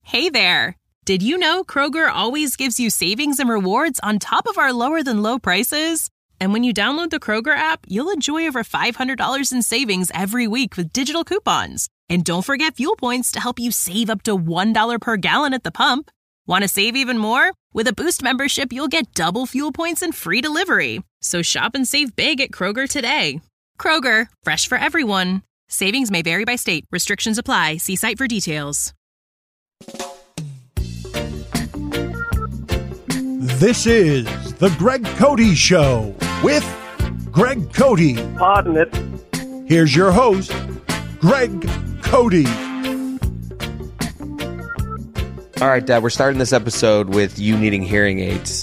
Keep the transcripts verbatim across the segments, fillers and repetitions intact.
Hey there! Did you know Kroger always gives you savings and rewards on top of our lower-than-low prices? And when you download the Kroger app, you'll enjoy over five hundred dollars in savings every week with digital coupons. And don't forget fuel points to help you save up to one dollar per gallon at the pump. Want to save even more? With a Boost membership, you'll get double fuel points and free delivery. So shop and save big at Kroger today. Kroger, fresh for everyone. Savings may vary by state. Restrictions apply. See site for details. This is the Greg Cody Show with Greg Cody. Pardon it. Here's your host, Greg Cody. All right, Dad, we're starting this episode with you needing hearing aids.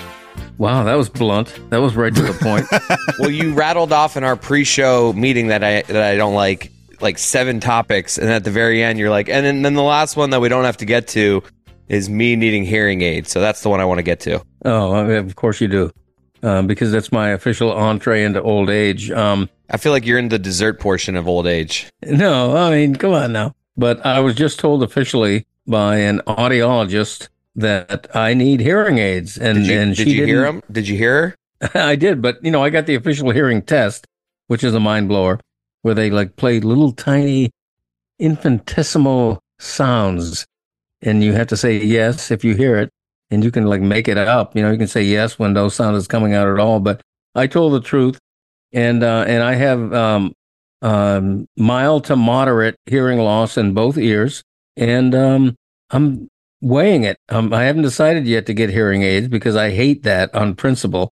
Wow, that was blunt. That was right to the point. Well, you rattled off in our pre-show meeting that I that I don't like, like seven topics, and at the very end, you're like, and then, then the last one that we don't have to get to is me needing hearing aids. So that's the one I want to get to. Oh, of course you do, um, because that's my official entree into old age. Um, I feel like you're in the dessert portion of old age. No, I mean, come on now. But I was just told officially by an audiologist that I need hearing aids, and did you, and did she you hear didn't- him? Did you hear her? I did, but you know, I got the official hearing test, which is a mind blower, where they like play little tiny infinitesimal sounds, and you have to say yes if you hear it, and you can like make it up. You know, you can say yes when no sound is coming out at all. But I told the truth, and uh, and I have um, um, mild to moderate hearing loss in both ears, and um, I'm weighing it. Um, I haven't decided yet to get hearing aids because I hate that on principle,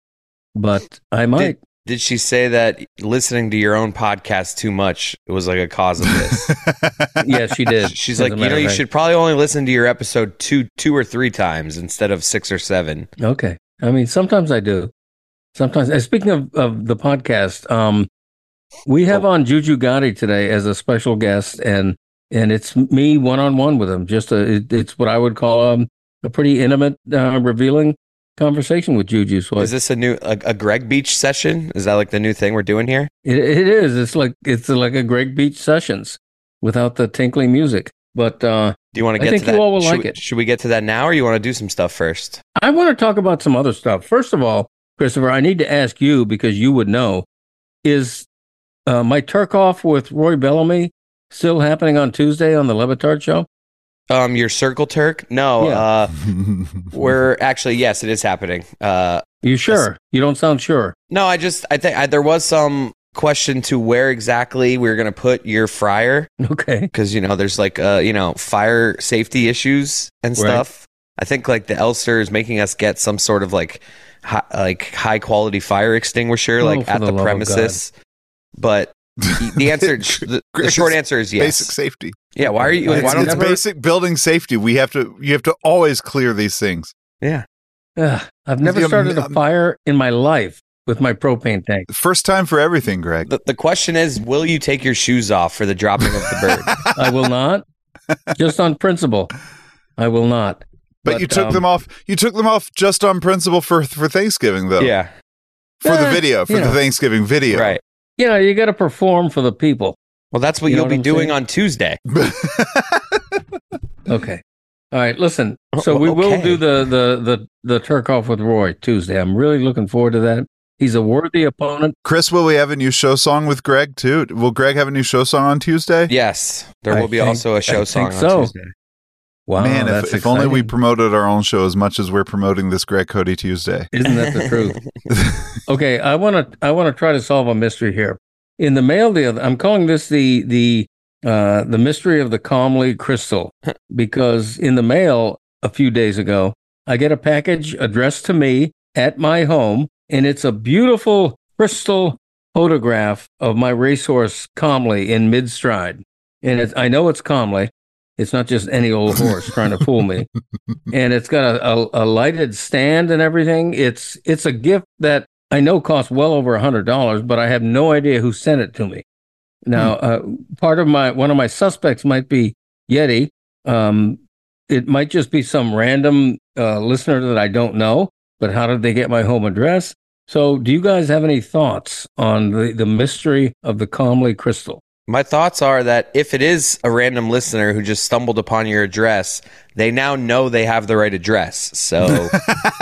but I might. Did, did she say that listening to your own podcast too much was like a cause of this? Yes, she did. She's like, you know, you should probably only listen to your episode two, two or three times instead of six or seven. Okay. I mean, sometimes I do. Sometimes. And speaking of, of the podcast, um, we have on Juju Gotti today as a special guest, and and it's me one on one with him. Just a, it, it's what I would call um, a pretty intimate, uh, revealing conversation with Juju. So is this a new a, a Greg Beach session? Is that like the new thing we're doing here? It, it is. It's like it's like a Greg Beach Sessions without the tinkling music. But uh, do you want to get I think to that? you all will should like we, it. Should we get to that now, or you want to do some stuff first? I want to talk about some other stuff. First of all, Christopher, I need to ask you because you would know: is uh, my Turk off with Roy Bellamy still happening on Tuesday on the Levitard show? Um, your Circle Turk? No, Yeah. uh, we're actually yes, it is happening. Uh, you sure? You don't sound sure. No, I just I think I, there was some question to where exactly we were going to put your fryer. Okay, because you know there's like uh you know fire safety issues and stuff. Right. I think like the Elster is making us get some sort of like hi, like high quality fire extinguisher oh, like at the, the premises, but. The answer, the, the short answer is yes. Basic safety. Yeah. Why are you? It's, why don't it's never... basic building safety. We have to. You have to always clear these things. Yeah. Uh, I've never started a fire in my life with my propane tank. First time for everything, Greg. The, the question is, will you take your shoes off for the dropping of the bird? I will not. Just on principle, I will not. But, but you took um, them off. You took them off just on principle for for Thanksgiving, though. Yeah. For eh, the video, for the know. Thanksgiving video, right? You know, you got to perform for the people. Well, that's what you you'll know be what doing saying? on Tuesday. Okay. All right. Listen. So we okay. will do the the the the Turk off with Roy Tuesday. I'm really looking forward to that. He's a worthy opponent. Chris, will we have a new show song with Greg too? Will Greg have a new show song on Tuesday? Yes, there will I be think, also a show I song think on so. Tuesday. Wow, man! that's If, if only exciting. we promoted our own show as much as we're promoting this Greg Cody Tuesday. Isn't that the truth? Okay, I want to I want to try to solve a mystery here. In the mail, the other, I'm calling this the the uh, the mystery of the Calmly crystal, because in the mail a few days ago, I get a package addressed to me at my home, and it's a beautiful crystal photograph of my racehorse Calmly in mid stride, and it's, I know it's Calmly. It's not just any old horse trying to fool me. And it's got a, a, a lighted stand and everything. It's it's a gift that I know costs well over a hundred dollars, but I have no idea who sent it to me. Now, uh, part of my one of my suspects might be Yeti. Um, it might just be some random uh, listener that I don't know. But how did they get my home address? So, do you guys have any thoughts on the, the mystery of the Calmly crystal? My thoughts are that if it is a random listener who just stumbled upon your address, they now know they have the right address. So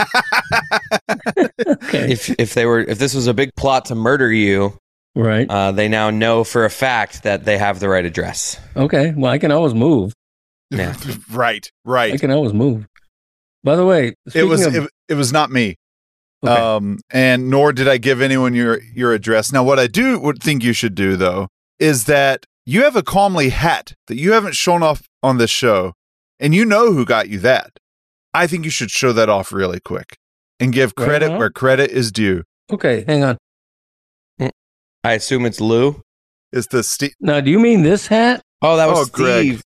Okay. if if they were if this was a big plot to murder you, Right. uh, they now know for a fact that they have the right address. Okay. Well, I can always move. Yeah. right, I right. can always move. By the way, It speaking was of, it, it was not me. okay. Um, and nor did I give anyone your your address. Now, what I do would think you should do though is that you have a Calmly hat that you haven't shown off on this show, and you know who got you that. I think you should show that off really quick and give Right credit on. where credit is due. okay, hang on. I assume it's Lou. Is the Steve? Now, do you mean this hat? Oh, that was Oh, Greg. Steve.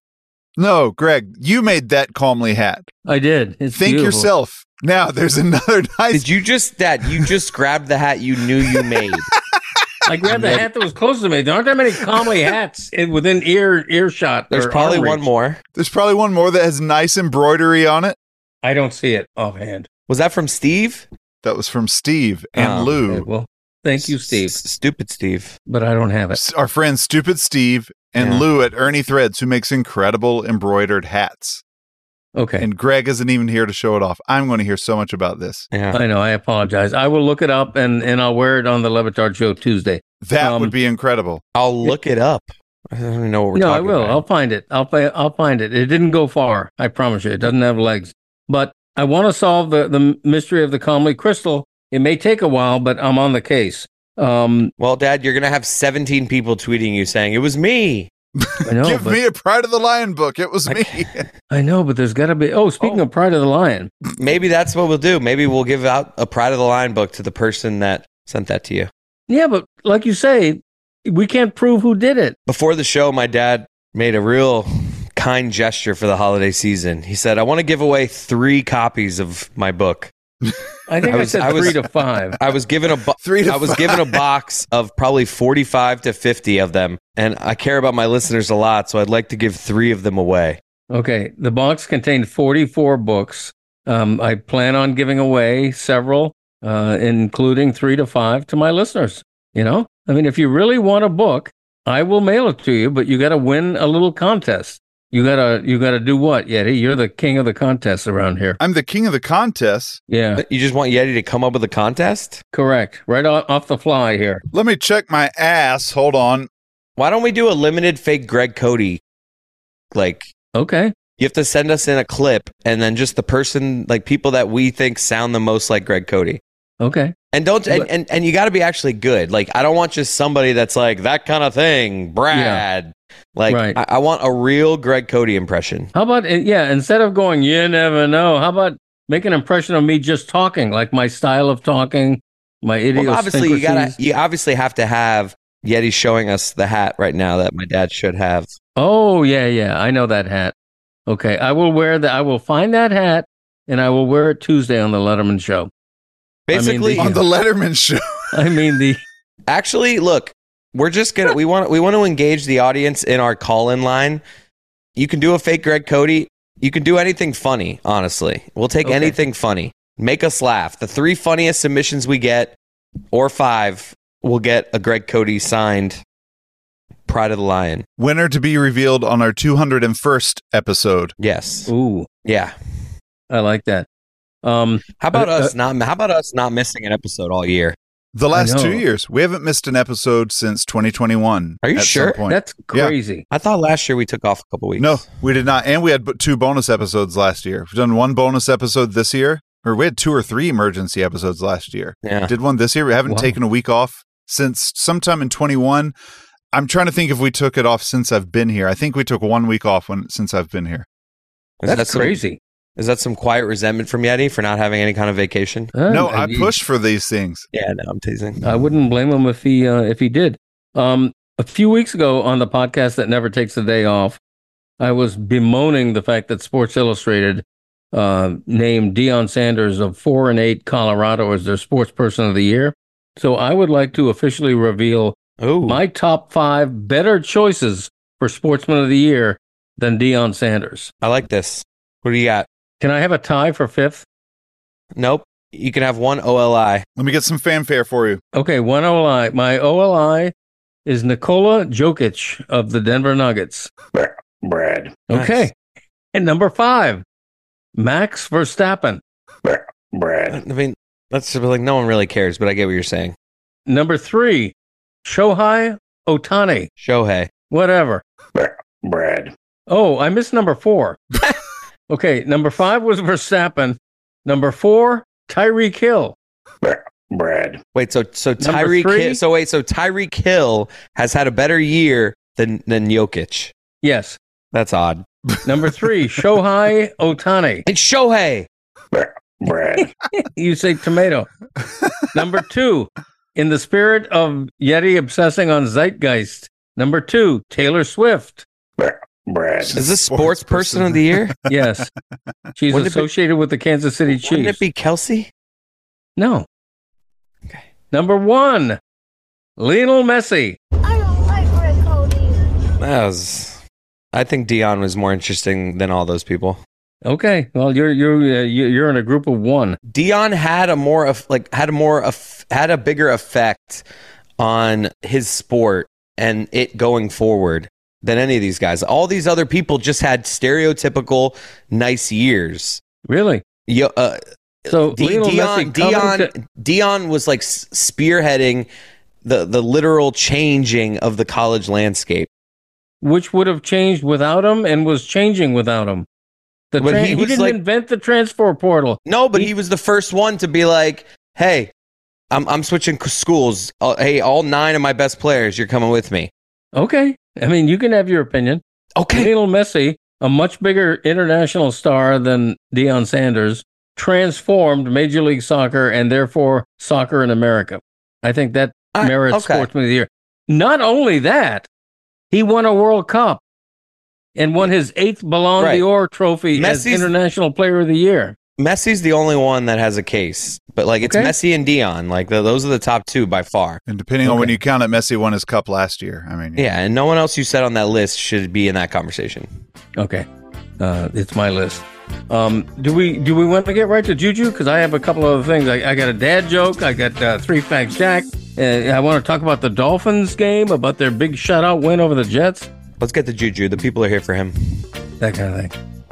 No, Greg, you made that Calmly hat. I did. It's Think beautiful. yourself. Now, there's another nice. Did you just Dad? You just grabbed the hat you knew you made. I grabbed the hat that was close to me. There aren't that many Calmly hats in, within ear earshot. There's or probably arm one reach. more. There's probably one more that has nice embroidery on it. I don't see it offhand. Was that from Steve? That was from Steve and Oh, Lou. Okay, well, thank you, Steve, S- stupid Steve. but I don't have it. S- Our friend Stupid Steve and Yeah. Lou at Ernie Threads, who makes incredible embroidered hats. Okay. And Greg isn't even here to show it off. I'm going to hear so much about this. Yeah. I know. I apologize. I will look it up and, and I'll wear it on the Levitard show Tuesday. That Um, would be incredible. I'll look it up. I don't even know what we're no, I talking will. I'll about. find it. I'll fi- I'll find it. It didn't go far. I promise you. It doesn't have legs. But I want to solve the, the mystery of the Calmly crystal. It may take a while, but I'm on the case. Um, Well, Dad, you're gonna have seventeen people tweeting you saying it was me. I know. Give but, me a Pride of the Lion book. It was me. I know, but there's got to be. Oh, speaking Oh. of Pride of the Lion. Maybe that's what we'll do. Maybe we'll give out a Pride of the Lion book to the person that sent that to you. Yeah, but like you say, we can't prove who did it. Before the show, my dad made a real kind gesture for the holiday season. He said, "I want to give away three copies of my book." I think I I, was- said I was- three to five. I was given a bo- Three to I was five. given a box of probably forty-five to fifty of them, and I care about my listeners a lot, so I'd like to give three of them away. Okay, the box contained forty-four books. Um, I plan on giving away several, uh, including three to five to my listeners. You know, I mean, if you really want a book, I will mail it to you, but you got to win a little contest. You gotta, you gotta do what, Yeti? You're the king of the contests around here. I'm the king of the contest. Yeah, You just want Yeti to come up with a contest? correct. Right off, off the fly here. Let me check my ass. Hold on. Why don't we do a limited fake Greg Cody? Like, Okay. you have to send us in a clip, and then just the person, like people that we think sound the most like Greg Cody. Okay. And don't and, But- and, and you got to be actually good. Like, I don't want just somebody that's like that kind of thing, Brad. Like, Right. I, I want a real Greg Cody impression. How about, uh, yeah, instead of going, you never know, how about make an impression of me just talking, like my style of talking, my Well, obviously, you gotta idiosyncrasies? you obviously have to have Yeti showing us the hat right now that my dad should have. Oh, yeah, yeah. I know that hat. Okay. I will wear that. I will find that hat and I will wear it Tuesday on the Letterman show. Basically, the- On the Letterman show. I mean, the, actually, look, we're just gonna we want we want to engage the audience in our call-in line. You can do a fake Greg Cody. You can do anything funny. Honestly, we'll take Okay. anything funny. Make us laugh. The three funniest submissions we get, or five, will get a Greg Cody signed Pride of the Lion. Winner to be revealed on our two hundred first episode. Yes. ooh, Yeah. I like that. Um, How about Uh, us not? How about us not missing an episode all year? The last know. two years. We haven't missed an episode since twenty twenty-one. Are you at some sure? point. that's Yeah. crazy. I thought last year we took off a couple weeks. No, we did not. And we had b- two bonus episodes last year. We've done one bonus episode this year, or we had two or three emergency episodes last year. Yeah. Did one this year. We haven't Wow. taken a week off since sometime in twenty-one. I'm trying to think if we took it off since I've been here. I think we took one week off when since I've been here. Is That's that some- crazy. Is that some quiet resentment from Yeti for not having any kind of vacation? Uh, no, I I- push for these things. Yeah, no, I'm teasing. I wouldn't blame him if he uh, if he did. Um, a few weeks ago on the podcast that never takes a day off, I was bemoaning the fact that Sports Illustrated uh, named Deion Sanders of four and eight Colorado as their Sports Person of the Year. So I would like to officially reveal Oh, my top five better choices for Sportsman of the Year than Deion Sanders. I like this. What do you got? Can I have a tie for fifth? Nope. You can have one O L I. Let me get some fanfare for you. Okay, one O L I. My O L I is Nikola Jokic of the Denver Nuggets. Brad. Okay. Nice. And number five, Max Verstappen. Brad. I mean, that's like no one really cares, but I get what you're saying. Number three, Shohei Ohtani. Shohei. Whatever. Brad. Oh, I missed number four. Okay, number five was Verstappen. Number four, Tyreek Hill. Brad. Wait, so so Number Tyreek three? Hill, so wait, so Tyreek Hill has had a better year than than Jokic. Yes. That's odd. Number three, Shohei Ohtani. It's Shohei. Brad. You say tomato. Number two, in the spirit of Yeti obsessing on Zeitgeist. Number two, Taylor Swift. Brad. Is this sports, person of the year? Yes. She's Wouldn't it be- associated with the Kansas City Wouldn't Chiefs. it be Kelsey? No. Okay. Number one, Lionel Messi. I don't like Greg Cody. That was. I think Dion was more interesting than all those people. Okay, well you're you're uh, you- you're in a group of one. Dion had a more of like had a more of had a bigger effect on his sport and it going forward than any of these guys. All these other people just had stereotypical nice years. Really? Yo, uh, So D- Lionel Dion Messi coming Dion to- Dion was like s- spearheading the the literal changing of the college landscape. which would have changed without him and was changing without him. The But tran- he he, was didn't like- invent the transfer portal. No, but He- he was the first one to be like, "Hey, I'm I'm switching c- schools. Uh, hey, all nine of my best players, you're coming with me." Okay, I mean you can have your opinion. Okay. Lionel Messi, a much bigger international star than Deion Sanders, transformed Major League Soccer and therefore soccer in America. I think that All right, merits okay. Sportsman of the Year. Not only that, he won a World Cup and won his eighth Ballon Right. d'Or trophy as Messi's- International Player of the Year. Messi's the only one that has a case, but like it's Okay. Messi and Dion. Like the, those are the top two by far. And depending on Okay. when you count it, Messi won his cup last year. I mean, Yeah, and no one else you said on that list should be in that conversation. Okay, uh, it's my list. Um, do we do we want to get right to Juju? Because I have a couple other things. I, I got a dad joke. I got uh, three facts, Jack. Uh, I want to talk about the Dolphins game, about their big shutout win over the Jets. Let's get to Juju. The people are here for him. That kind of thing.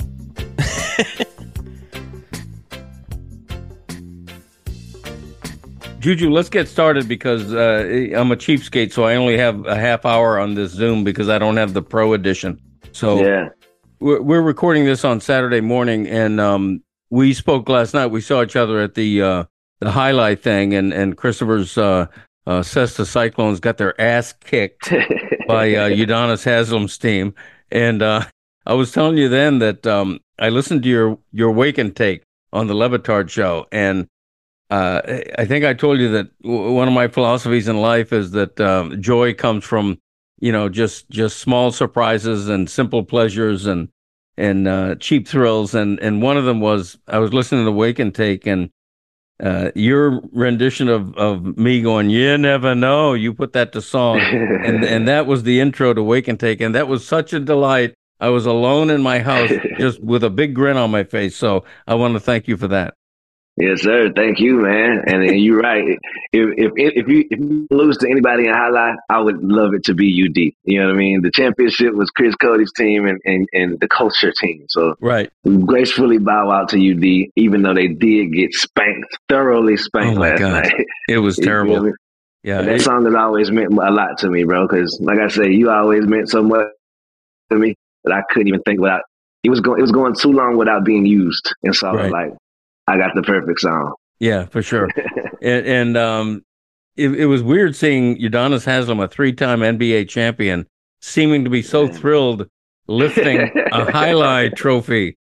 Juju, let's get started because uh, I'm a cheapskate, so I only have a half hour on this Zoom because I don't have the Pro edition. So Yeah. we're, we're recording this on Saturday morning, and um, we spoke last night. We saw each other at the uh, the highlight thing, and and Christopher's uh, uh, Cesta Cyclones got their ass kicked by uh, Udonis Haslam's team. And uh, I was telling you then that um, I listened to your your Wake and Take on the Levitard show, and uh, I think I told you that w- one of my philosophies in life is that um, joy comes from, you know, just just small surprises and simple pleasures and and uh, cheap thrills. And and one of them was I was listening to Wake and Take, and uh, your rendition of of me going, "You never know." You put that to song, and and that was the intro to Wake and Take, and that was such a delight. I was alone in my house, just with a big grin on my face. So I want to thank you for that. Yes, sir. Thank you, man. And, and you're right. If if if you if you lose to anybody in highlight, I would love it to be U D. You know what I mean? The championship was Chris Cody's team and, and, and the culture team. So Right. we gracefully bow out to U D, even though they did get spanked, thoroughly spanked Oh, my last God. night. It was You feel terrible. me? Yeah. And that it- song has always meant a lot to me, bro. Because like I say, you always meant so much to me that I couldn't even think without. It was going. It was going too long without being used, and so I was Right. like, I got the perfect song. Yeah, for sure. and and um, it, it was weird seeing Udonis Haslam, a three-time N B A champion, seeming to be so thrilled lifting a highlight trophy.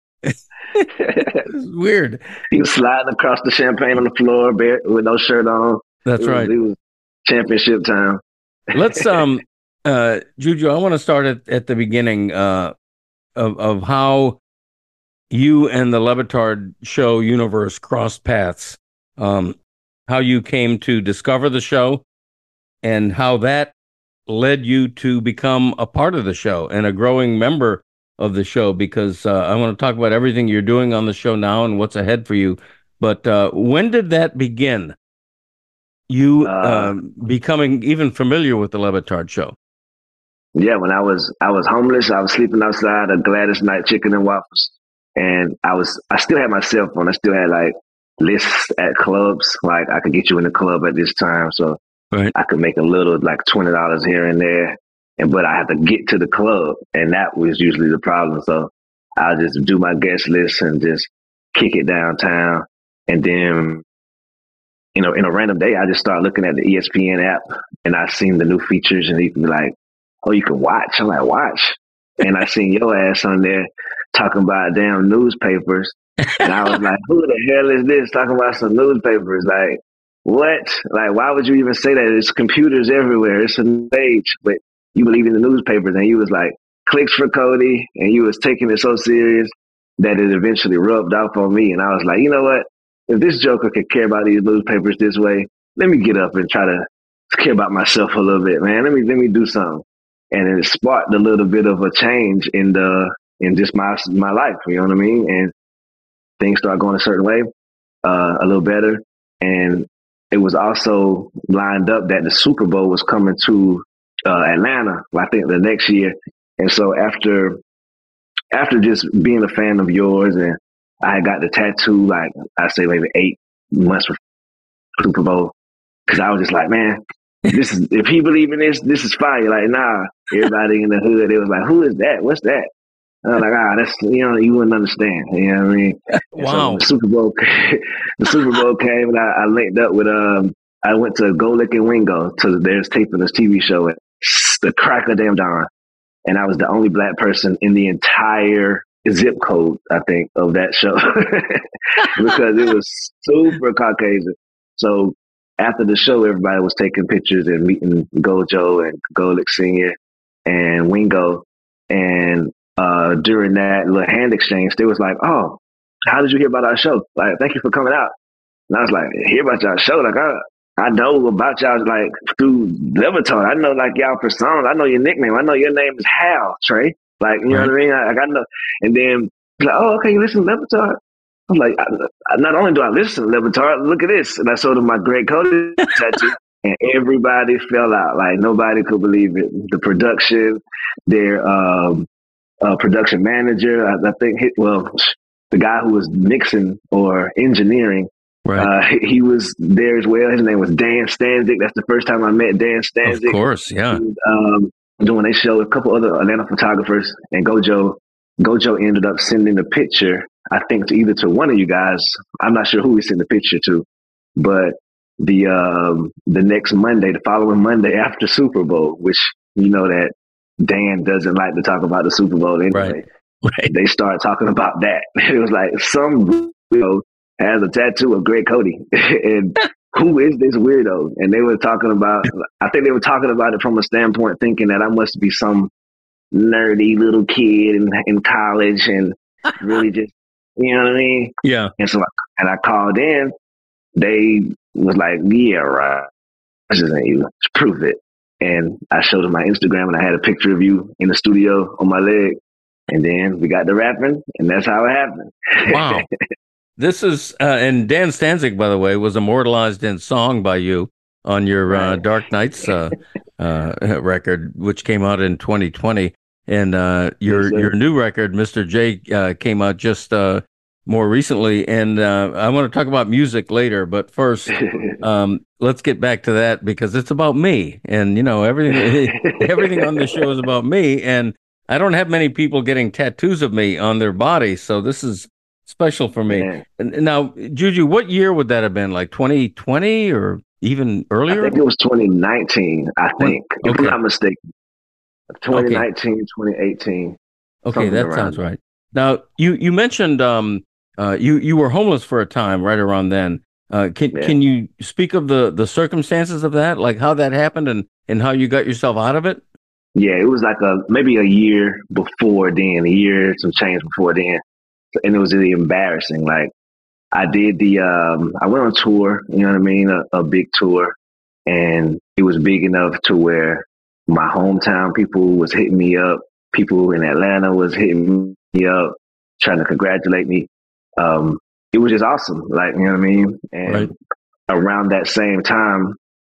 It's weird. He was sliding across the champagne on the floor, bare, with no shirt on. That's It was- right. It was championship time. Let's um, uh, Juju. I want to start at, at the beginning uh, of of how you and the Levitard show universe crossed paths. Um, how you came to discover the show, and how that led you to become a part of the show and a growing member of the show. Because uh, I want to talk about everything you're doing on the show now and what's ahead for you. But uh, when did that begin? you Uh, um, becoming even familiar with the Levitard show. Yeah, when I was I was homeless, I was sleeping outside of Gladys Knight Chicken and Waffles, and I was I still had my cell phone. I still had like lists at clubs, like I could get you in the club at this time, so Right. I could make a little like twenty dollars here and there, and but I had to get to the club, and that was usually the problem. So I'll just do my guest list and just kick it downtown, and then you know, in a random day, I just started looking at the E S P N app, and I seen the new features, and you can be like, oh, you can watch. I'm like, watch. And I seen your ass on there talking about damn newspapers. And I was like, who the hell is this talking about some newspapers? Like, what? Like, why would you even say that? It's computers everywhere. It's a new age. But you believe in the newspapers. And you was like, clicks for Cody. And you was taking it so serious that it eventually rubbed off on me. And I was like, you know what? If this joker could care about these newspapers this way, let me get up and try to care about myself a little bit, man. Let me let me do something. And it sparked a little bit of a change in the in just my my life, you know what I mean? And things started going a certain way, uh, a little better. And it was also lined up that the Super Bowl was coming to uh, Atlanta, I think the next year. And so after after just being a fan of yours, and I had got the tattoo, like I say maybe eight months before Super Bowl, because I was just like, man, this is if he believe in this, this is fire. Like, nah, everybody in the hood, they was like, who is that? What's that? And I was like, ah, that's, you know, you wouldn't understand. You know what I mean? Wow. So the Super Bowl, the Super Bowl came, and I, I linked up with, um, I went to Go Lick and Wingo to there's taping this T V show at the crack of damn dawn. And I was the only black person in the entire zip code, I think, of that show because it was super Caucasian. So after the show, everybody was taking pictures and meeting Gojo and Golick Senior and Wingo. And uh, during that little hand exchange, they was like, oh, how did you hear about our show? Like, thank you for coming out. And I was like, hear about y'all show? Like, I, I know about y'all, like, through Levitard. I know, like, y'all persona. I know your nickname. I know your name is Hal, Trey. Like, you know Right. what I mean? I, I got know. And then, like, oh, okay, you listen to Levitard? I'm like, I, I, not only do I listen to Levitard, look at this. And I showed them my Greg Cody tattoo, and everybody fell out. Like, nobody could believe it. The production, their um, uh, production manager, I, I think, hit, well, the guy who was mixing or engineering, Right. uh, he, he was there as well. His name was Dan Stanzik. That's the first time I met Dan Stanzik. Of course, yeah. He was, um, doing a show with a couple other Atlanta photographers, and Gojo, Gojo ended up sending a picture, I think, to either to one of you guys. I'm not sure who he sent the picture to, but the um, the next Monday, the following Monday after Super Bowl, which you know that Dan doesn't like to talk about the Super Bowl anyway. Right. Right. They started talking about that. It was like some weirdo has a tattoo of Greg Cody, and who is this weirdo? And they were talking about, I think they were talking about it from a standpoint thinking that I must be some nerdy little kid in, in college and really just, you know what I mean? Yeah. And so, I, and I called in, they was like, yeah, right. This isn't you. Just prove it. And I showed them my Instagram, and I had a picture of you in the studio on my leg. And then we got to rapping, and that's how it happened. Wow. This is, uh, and Dan Stanzik, by the way, was immortalized in song by you on your uh, Right. Dark Nights uh, uh, record, which came out in twenty twenty. And uh, your Yes, sir. your new record, Mister J, uh, came out just uh, more recently. And uh, I want to talk about music later, but first, um, let's get back to that because it's about me. And, you know, everything everything on this show is about me. And I don't have many people getting tattoos of me on their body, so this is special for me. Man. And now, Juju, what year would that have been? Like twenty twenty or even I earlier? think it was twenty nineteen, I think, if Okay. I'm not mistaken. twenty nineteen, twenty eighteen. Okay, something that around sounds there. right. Now, you you mentioned um, uh, you you were homeless for a time right around then. Uh, can Yeah. can you speak of the the circumstances of that, like how that happened and and how you got yourself out of it? Yeah, it was like a maybe a year before then, a year some change before then, and it was really embarrassing. Like I did the, um, I went on tour, you know what I mean, a, a big tour, and it was big enough to where my hometown people was hitting me up, people in Atlanta was hitting me up, trying to congratulate me. Um, it was just awesome, like you know what I mean. And Right. around that same time,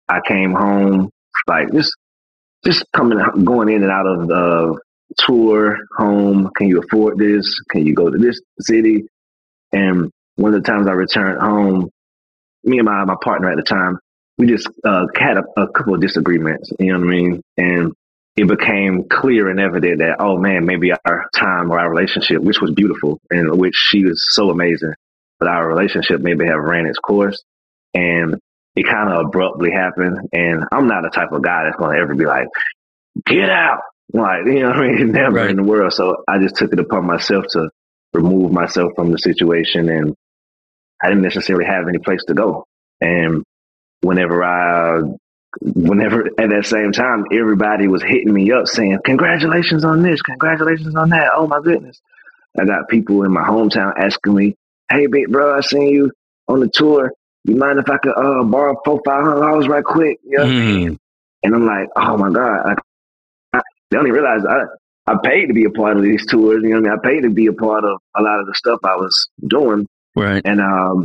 I came home, like just just coming, going in and out of the tour, home. Can you afford this? Can you go to this city? And one of the times I returned home, me and my, my partner at the time, we just uh, had a, a couple of disagreements, you know what I mean? And it became clear and evident that, oh man, maybe our time or our relationship, which was beautiful and which she was so amazing, but our relationship maybe have ran its course. And it kind of abruptly happened. And I'm not the type of guy that's going to ever be like, get out. Like, you know what I mean? Never right. in the world. So I just took it upon myself to remove myself from the situation. And I didn't necessarily have any place to go. And whenever I, whenever at that same time, everybody was hitting me up saying, congratulations on this, congratulations on that. Oh my goodness. I got people in my hometown asking me, hey, big bro, I seen you on the tour. You mind if I could uh, borrow four, five hundred dollars right quick? You know what I mean? And I'm like, oh my God. I, I, they don't even realize I, I paid to be a part of these tours. You know what I mean? I paid to be a part of a lot of the stuff I was doing. Right. And um,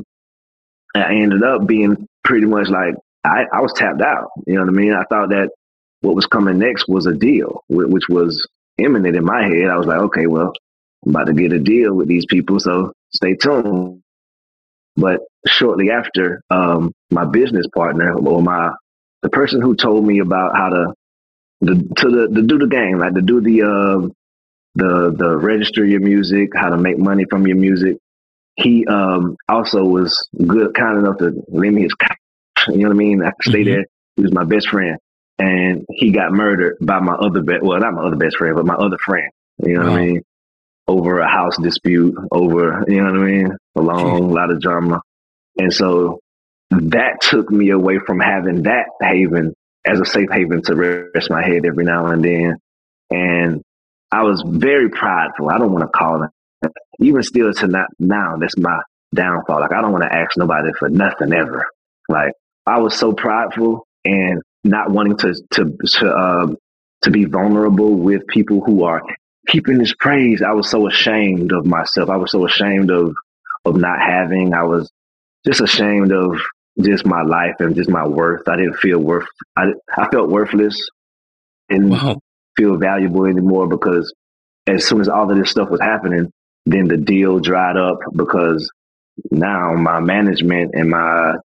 I ended up being pretty much like, I, I was tapped out. You know what I mean? I thought that what was coming next was a deal, which was imminent in my head. I was like, okay, well, I'm about to get a deal with these people, so stay tuned. But shortly after, um, my business partner or my the person who told me about how to the to the to do the game, like to do the uh, the the register your music, how to make money from your music. He um, also was good, kind enough to lend me his couch. You know what I mean? I could stay mm-hmm. there. He was my best friend, and he got murdered by my other best. Well, not my other best friend, but my other friend. You know wow. what I mean? Over a house dispute, over, you know what I mean? A long, lot of drama. And so that took me away from having that haven as a safe haven to rest my head every now and then. And I was very prideful. I don't want to call it. Even still to not, now, that's my downfall. Like, I don't want to ask nobody for nothing ever. Like, I was so prideful and not wanting to, to, to, um, to be vulnerable with people who are keeping this praise. I was so ashamed of myself. I was so ashamed of, of not having. I was just ashamed of just my life and just my worth. I didn't feel worth. I, I felt worthless and wow. feel valuable anymore, because as soon as all of this stuff was happening, then the deal dried up, because now my management and my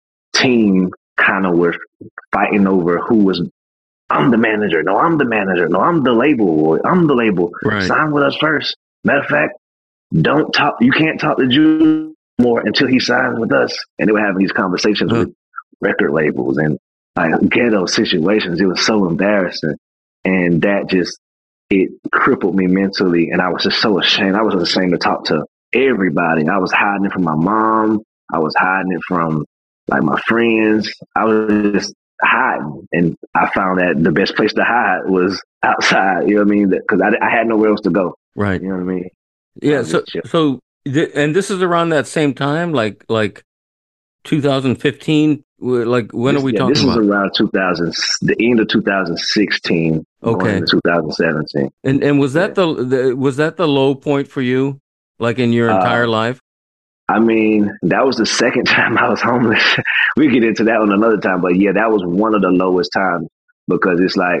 team kind of were fighting over who was, I'm the manager. No, I'm the manager. No, I'm the label. I'm the label. Right. Sign with us first. Matter of fact, don't talk. You can't talk to Jude more until he signs with us. And they were having these conversations mm-hmm. with record labels and like ghetto situations. It was so embarrassing. And that just, it crippled me mentally. And I was just so ashamed. I was ashamed to talk to everybody. I was hiding it from my mom. I was hiding it from like my friends. I was just hiding. And I found that the best place to hide was outside. You know what I mean? Because I, I had nowhere else to go. Right. You know what I mean? Yeah. So, so, and this is around that same time, like, like two thousand fifteen. Like, when this, are we yeah, talking this about? This is around two thousand, the end of two thousand sixteen. Okay. two thousand seventeen. And and was that yeah. the, the was that the low point for you, like in your entire uh, life? I mean, that was the second time I was homeless. We get into that one another time, but yeah, that was one of the lowest times, because it's like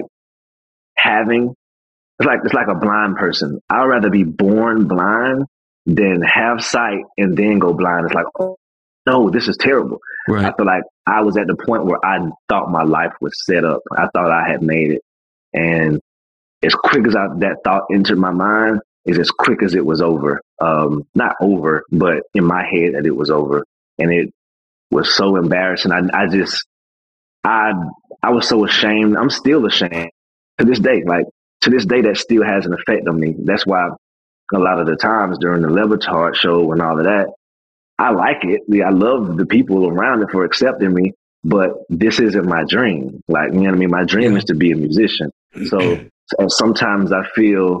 having, it's like it's like a blind person. I'd rather be born blind than have sight and then go blind. It's like, oh no, this is terrible. Right. I feel like I was at the point where I thought my life was set up. I thought I had made it, and as quick as I, that thought entered my mind, is as quick as it was over. Um, not over, but in my head that it was over. And it was so embarrassing. I, I just, I, I was so ashamed. I'm still ashamed to this day. Like, to this day, that still has an effect on me. That's why a lot of the times during the Levitard show and all of that, I like it. I love the people around it for accepting me, but this isn't my dream. Like, you know what I mean? My dream yeah. is to be a musician. So, and sometimes I feel,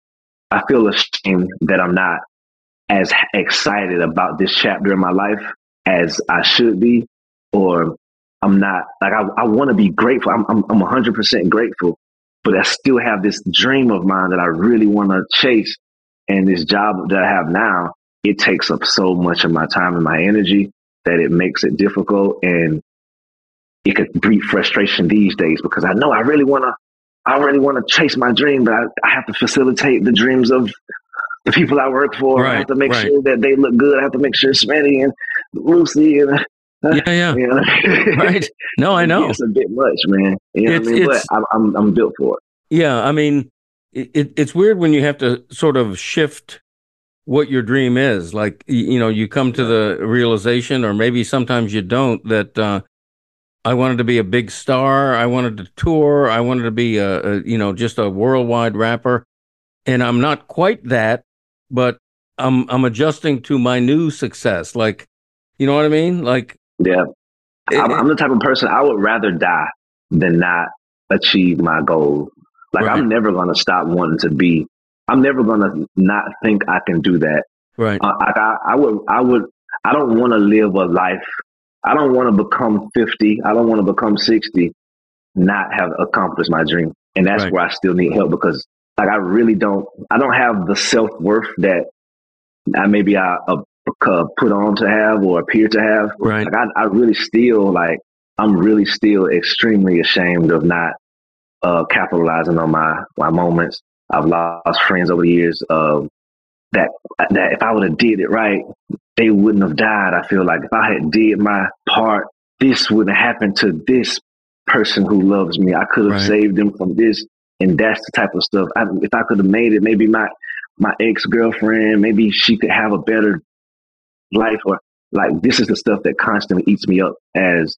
I feel ashamed that I'm not as excited about this chapter in my life as I should be, or I'm not, like, I, I want to be grateful. I'm, I'm, I'm one hundred percent grateful, but I still have this dream of mine that I really want to chase. And this job that I have now, it takes up so much of my time and my energy that it makes it difficult. And it could breed frustration these days because I know I really want to, I really want to chase my dream, but I, I have to facilitate the dreams of the people I work for. Right, I have to make right. sure that they look good. I have to make sure Smitty and Lucy and uh, Yeah, yeah. you know? Right. No, I know. It's a bit much, man. You know It's- what I mean? But it's- I'm, I'm I'm built for it. Yeah, I mean, it, it's weird when you have to sort of shift what your dream is. Like, y- you know, you come to the realization, or maybe sometimes you don't, that uh, I wanted to be a big star. I wanted to tour. I wanted to be a, a, you know, just a worldwide rapper. And I'm not quite that, but I'm I'm adjusting to my new success. Like, you know what I mean? Like, Yeah. it- I'm, I'm the type of person I would rather die than not achieve my goal. Like Right. I'm never gonna stop wanting to be. I'm never gonna not think I can do that. right, Uh, I, I, I would. I would. I don't want to live a life. I don't want to become fifty. I don't want to become sixty, not have accomplished my dream. And that's Right. where I still need help because, like, I really don't. I don't have the self worth that I maybe I uh, uh, put on to have or appear to have. right, Like I, I really still like I'm really still extremely ashamed of not uh, capitalizing on my my moments. I've lost friends over the years. Uh, that that if I would have did it right, they wouldn't have died. I feel like if I had did my part, this wouldn't have happened to this person who loves me. I could have Right. saved them from this, and that's the type of stuff. I, if I could have made it, maybe my my ex girlfriend, maybe she could have a better life, or like this is the stuff that constantly eats me up. As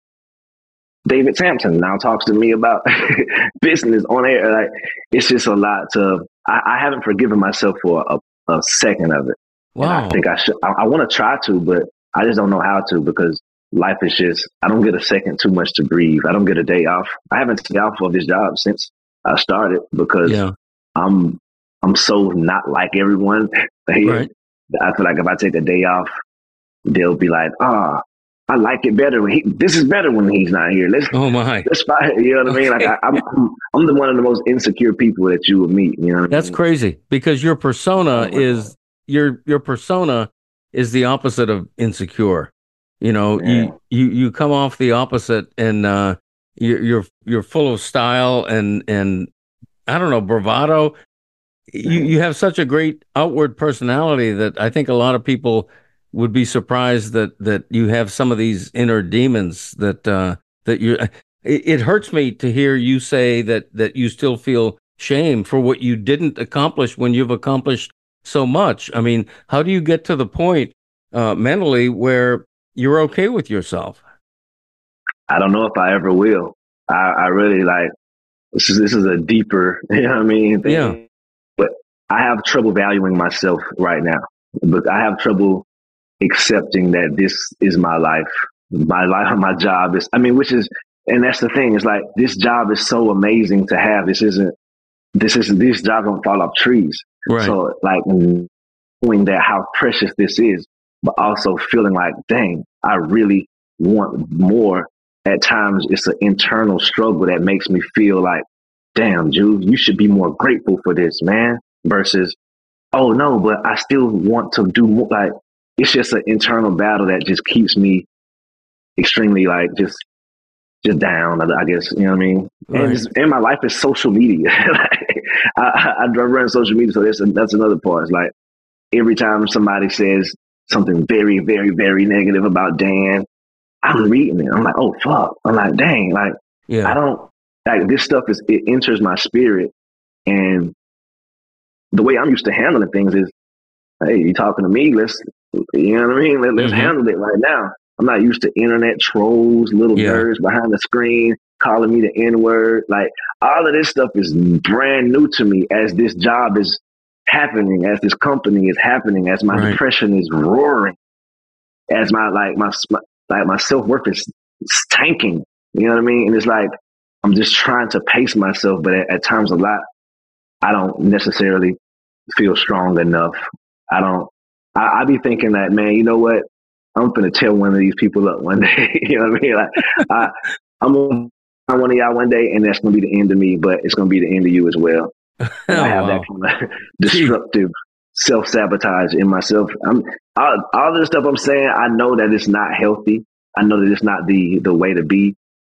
David Sampson now talks to me about business on air, like it's just a lot to. I, I haven't forgiven myself for a, a second of it. And wow, I think I should. I, I want to try to, but I just don't know how to because life is just. I don't get a second too much to breathe. I don't get a day off. I haven't taken off of this job since I started because yeah, I'm I'm so not like everyone here. right, I feel like if I take a day off, they'll be like, "Ah, I like it better when he. This is better when he's not here. Let's oh my, let's fight." You know what I mean? Like I, I'm I'm the one of the most insecure people that you will meet. You know, what I that's mean? crazy because your persona Oh, is your your persona is the opposite of insecure. You know, Yeah. you you you come off the opposite, and uh, you're you're you're full of style and and I don't know, bravado. You you have such a great outward personality that I think a lot of people would be surprised that that you have some of these inner demons that uh, that you. It, it hurts me to hear you say that that you still feel shame for what you didn't accomplish when you've accomplished so much. I mean, how do you get to the point uh, mentally where you're okay with yourself? I don't know if I ever will. I, I really like this is this is a deeper, you know what I mean? Thing. Yeah. But I have trouble valuing myself right now. But I have trouble accepting that this is my life. My life, my job is. I mean, which is, and that's the thing. It's like this job is so amazing to have. This isn't. This isn't. These jobs don't fall off trees. Right. So like knowing that how precious this is, but also feeling like, dang, I really want more. At times, it's an internal struggle that makes me feel like, damn, Jude, you should be more grateful for this, man. Versus, oh no, but I still want to do more. Like, it's just an internal battle that just keeps me extremely like just just down. I guess you know what I mean. Right. And, just, and my life is social media. Like, I, I, I run social media, so that's that's another part. It's like every time somebody says something very, very, very negative about Dan, I'm reading it. I'm like, oh fuck. I'm like, dang. Like, Yeah. I don't like this stuff. Is it enters my spirit, and the way I'm used to handling things is, hey, you talking to me? Let's, you know what I mean? Let, let's Mhm. handle it right now. I'm not used to internet trolls, little Yeah. nerds behind the screen calling me the N word. Like all of this stuff is brand new to me as this job is happening, as this company is happening, as my Right. depression is roaring, as my like my like my self worth is tanking. You know what I mean? And it's like I'm just trying to pace myself, but at, at times a lot I don't necessarily feel strong enough. I don't. I, I be thinking that, man, you know what? I'm gonna tear one of these people up one day. You know what I mean? Like, I, I'm gonna find one of y'all one day, and that's gonna be the end of me. But it's gonna be the end of you as well. Oh, I have wow. that kind of destructive self sabotage in myself. I'm all, all of the stuff I'm saying. I know that it's not healthy. I know that it's not the the way to be.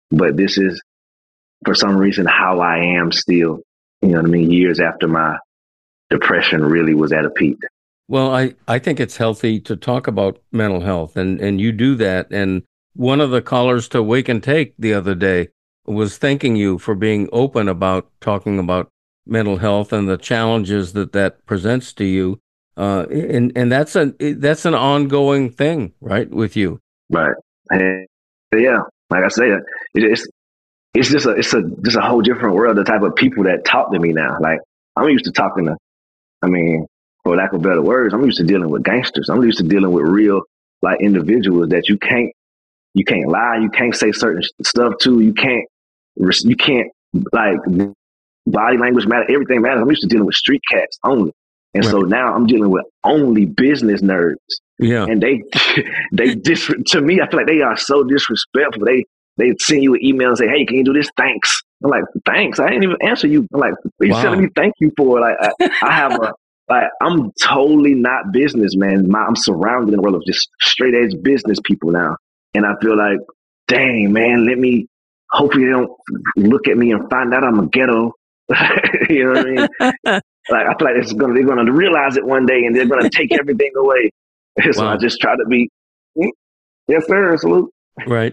but this is for some reason how I am still, you know what I mean, years after my depression really was at a peak. Well, I, I think it's healthy to talk about mental health, and, and you do that. And one of the callers to Wake and Take the other day was thanking you for being open about talking about mental health and the challenges that that presents to you. Uh, and, and that's a, that's an ongoing thing, right, with you. Right. And yeah, like I say, it's, it's just a, it's a, just a whole different world, the type of people that talk to me now. Like, I'm used to talking to, I mean, for lack of better words, I'm used to dealing with gangsters. I'm used to dealing with real, like, individuals that you can't, you can't lie, you can't say certain stuff to, you can't, you can't, like, body language matters, everything matters. I'm used to dealing with street cats only. And right. so now I'm dealing with only business nerds. Yeah. And they, they dis- to me, I feel like they are so disrespectful. They, they send you an email and say, hey, can you do this? Thanks. I'm like, thanks. I didn't even answer you. I'm like, what are you wow. telling me thank you for? Like, I, I have a, like, I'm totally not business, man. My, I'm surrounded in a world of just straight edge business people now. And I feel like, dang, man, let me, hopefully they don't look at me and find out I'm a ghetto. You know what I mean? Like, I feel like it's gonna, they're going to realize it one day and they're going to take everything away. So wow. I just try to be, yes, sir, salute. Right.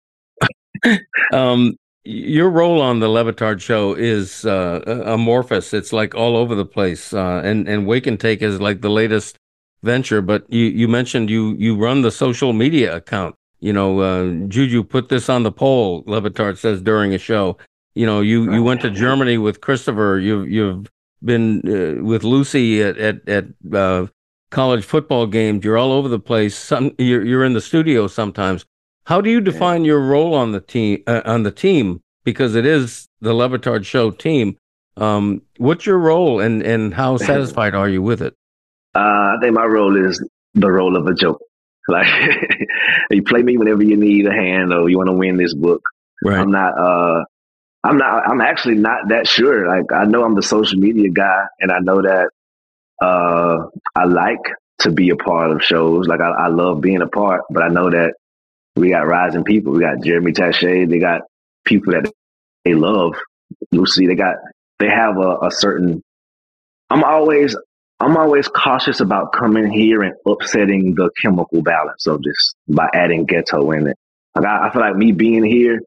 um, your role on the Le Batard show is uh, amorphous. It's like all over the place. Uh, and, and Wake and Take is like the latest venture. But you, you mentioned you, you run the social media account. You know, uh, Juju put this on the poll, Le Batard says, during a show. You know, you, you went to Germany with Christopher. You've, you've been uh, with Lucy at, at, at uh, college football games. You're all over the place. Some, you're, you're in the studio sometimes. How do you define your role on the team? Uh, on the team, because it is the Le Batard show team. Um, what's your role, and, and how satisfied are you with it? Uh, I think my role is the role of a joke. Like, you play me whenever you need a hand or you want to win this book. Right. I'm not. Uh, I'm not. I'm actually not that sure. Like, I know I'm the social media guy, and I know that uh, I like to be a part of shows. Like, I, I love being a part, but I know that we got rising people. We got Jeremy Taché. They got people that they love. Lucy. They got. They have a, a certain. I'm always. I'm always cautious about coming here and upsetting the chemical balance of this by adding ghetto in it. Like, I, I feel like me being here,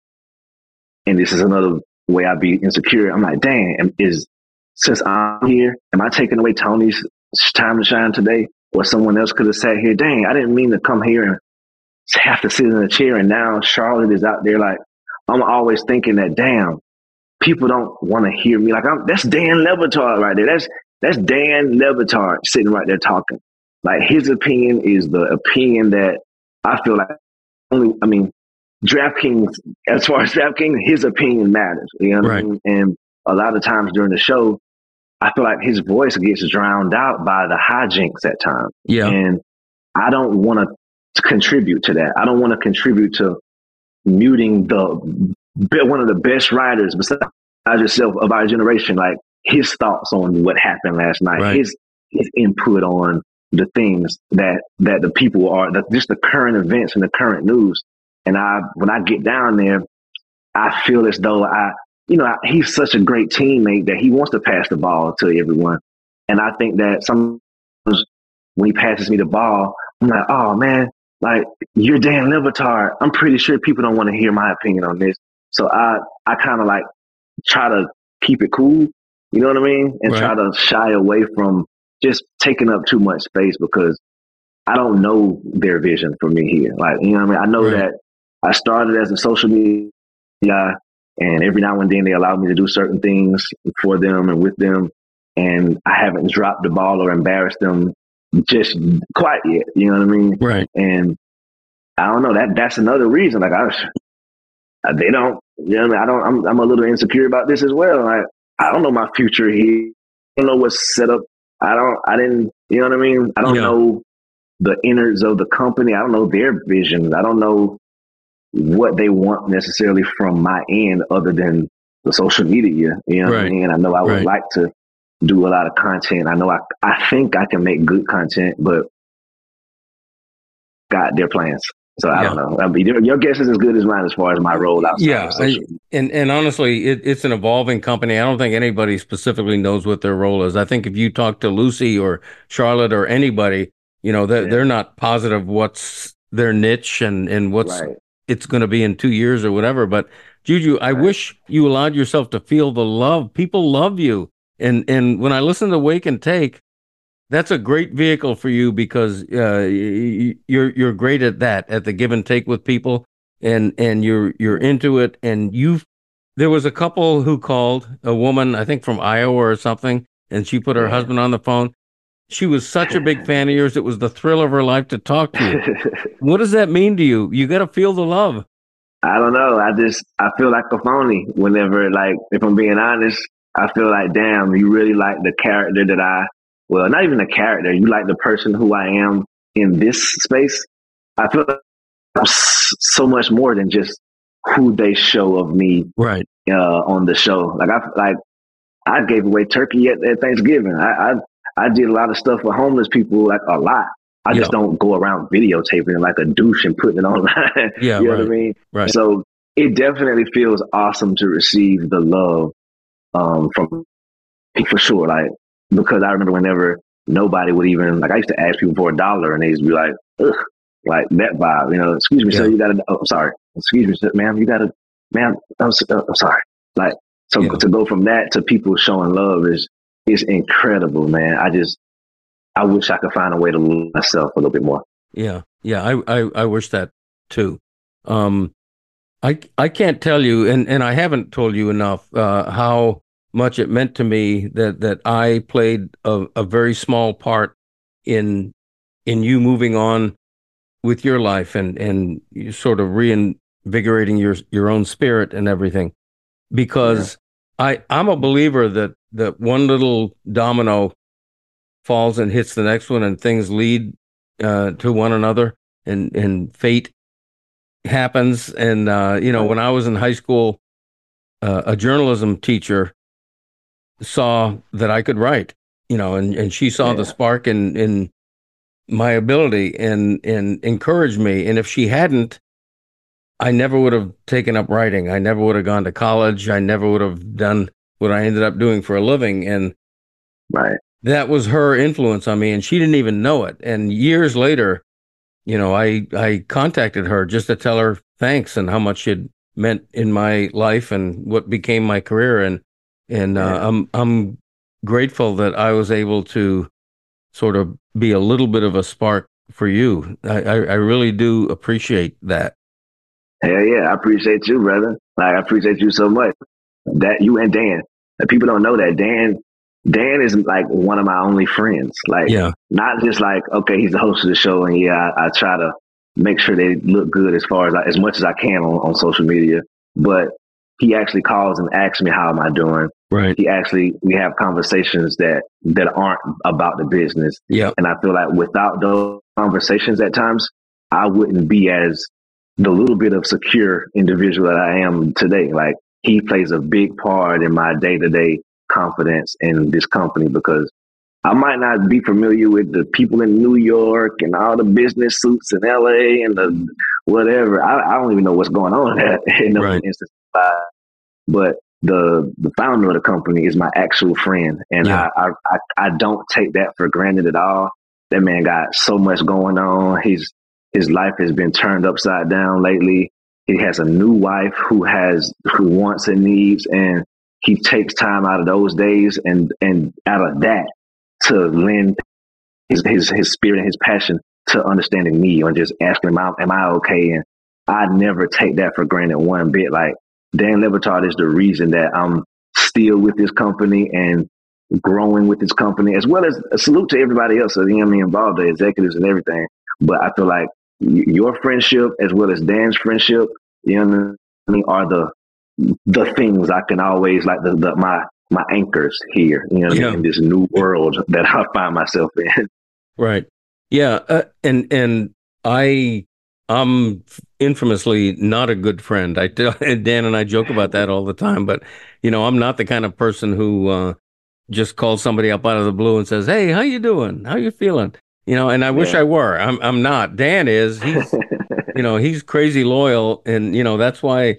and this is another way I be insecure. I'm like, dang, is since I'm here, am I taking away Tony's time to shine today? Or someone else could have sat here. Dang, I didn't mean to come here and have to sit in a chair. And now Charlotte is out there. Like, I'm always thinking that, damn, people don't want to hear me. Like, I'm, that's Dan Le Batard right there. That's That's Dan Le Batard sitting right there talking. Like, his opinion is the opinion that I feel like only, I mean, DraftKings, as far as DraftKings, his opinion matters. You know what right. I mean? And a lot of times during the show, I feel like his voice gets drowned out by the hijinks at times. Yeah. And I don't want to contribute to that. I don't want to contribute to muting the one of the best writers besides yourself of our generation. Like, his thoughts on what happened last night, right. his his input on the things that that the people are, that just the current events and the current news. And I, when I get down there, I feel as though I, you know, I, he's such a great teammate that he wants to pass the ball to everyone. And I think that sometimes when he passes me the ball, I'm like, oh man, like, you're Dan Le Batard. I'm pretty sure people don't want to hear my opinion on this. So I, I kind of like try to keep it cool. You know what I mean? And right. try to shy away from just taking up too much space, because I don't know their vision for me here. Like, you know what I mean? I know right. that I started as a social media guy, and every now and then they allow me to do certain things for them and with them. And I haven't dropped the ball or embarrassed them just quite yet. You know what I mean? Right. And I don't know, that that's another reason. Like, I, they don't, you know what I mean? I don't, I'm, I'm a little insecure about this as well. Like, I don't know my future here. I don't know what's set up. I don't, I didn't, you know what I mean? I don't yeah. know the innards of the company. I don't know their visions. I don't know what they want necessarily from my end other than the social media. You know right. what I mean? I know I would right. like to do a lot of content. I know I, I think I can make good content, but got their plans. So I Yeah. don't know. I mean, your, your guess is as good as mine as far as my role outside Yeah, of social I- and and honestly, it, it's an evolving company. I don't think anybody specifically knows what their role is. I think if you talk to Lucy or Charlotte or anybody, you know, they're, Yeah. they're not positive what's their niche and, and what's Right. it's going to be in two years or whatever. But Juju, I Right. wish you allowed yourself to feel the love. People love you. And and when I listen to Wake and Take, that's a great vehicle for you because uh, y- you're you're great at that, at the give and take with people, and and you're you're into it. And you, there was a couple who called, a woman I think from Iowa or something, and she put her Yeah. husband on the phone. She was such a big fan of yours; it was the thrill of her life to talk to you. What does that mean to you? You got to feel the love. I don't know. I just I feel like a phony whenever, like, if I'm being honest, I feel like, damn, you really like the character that I, well, not even the character, you like the person who I am in this space. I feel like I'm s- so much more than just who they show of me Right. uh, on the show. Like I like I gave away turkey at, at Thanksgiving. I, I I did a lot of stuff for homeless people, like a lot. I Yeah. just don't go around videotaping it like a douche and putting it online. Yeah, you know right. what I mean? Right. So it definitely feels awesome to receive the love um, from people, for sure. Like, because I remember whenever nobody would even, like, I used to ask people for a dollar and they'd be like, ugh, like that vibe, you know, excuse me, Yeah. sir, you got to, oh, sorry, excuse me, sir, ma'am, you got to, ma'am, I'm, s- uh, I'm sorry. Like, so Yeah. to go from that to people showing love is, is incredible, man. I just, I wish I could find a way to love myself a little bit more. Yeah, yeah, I, I, I wish that too. Um, I, I can't tell you, and, and I haven't told you enough uh, how much it meant to me that, that I played a, a very small part in in you moving on with your life and and you sort of reinvigorating your your own spirit and everything. Because I I'm a believer that that one little domino falls and hits the next one, and things lead uh, to one another, and and fate happens. And uh, you know, when I was in high school, uh, a journalism teacher saw that I could write, you know, and, and she saw Yeah. the spark in in my ability and and encouraged me. And if she hadn't, I never would have taken up writing. I never would have gone to college. I never would have done what I ended up doing for a living. And Right. that was her influence on me, and she didn't even know it. And years later, you know, I I contacted her just to tell her thanks and how much it meant in my life and what became my career. And and uh, Yeah. I'm I'm grateful that I was able to sort of be a little bit of a spark for you. I I, I really do appreciate that. Hell yeah, I appreciate you, brother. Like, I appreciate you so much. That you and Dan. Like, people don't know that Dan. Dan is like one of my only friends. Like, Yeah. not just like, okay, he's the host of the show, and yeah, I, I try to make sure they look good as far as I, as much as I can on, on social media. But he actually calls and asks me, how am I doing? Right. He actually, we have conversations that that aren't about the business. Yeah. And I feel like without those conversations at times, I wouldn't be as the little bit of secure individual that I am today. Like, he plays a big part in my day to day confidence in this company, because I might not be familiar with the people in New York and all the business suits in L A and the whatever. I, I don't even know what's going on in, that, in those Right. instances. Uh, But the the founder of the company is my actual friend, and Yeah. I, I, I I don't take that for granted at all. That man got so much going on. He's his life has been turned upside down lately. He has a new wife who has who wants and needs, and he takes time out of those days and and out of that to lend his his his spirit and his passion to understanding me, or just asking him, am I okay? And I never take that for granted one bit. Like, Dan Le Batard is the reason that I'm still with this company and growing with this company, as well as a salute to everybody else, you know what I mean, involved, the executives and everything. But I feel like y- your friendship, as well as Dan's friendship, you know what I mean, are the the things I can always, like, the, the my my anchors here, you know what I Yeah. mean, in this new world that I find myself in. Right. Yeah. Uh, and and I I'm infamously not a good friend. I tell Dan and I joke about that all the time. But you know, I'm not the kind of person who uh, just calls somebody up out of the blue and says, "Hey, how you doing? How you feeling?" You know. And I wish Yeah. I were. I'm I'm not. Dan is. He's you know, he's crazy loyal, and you know that's why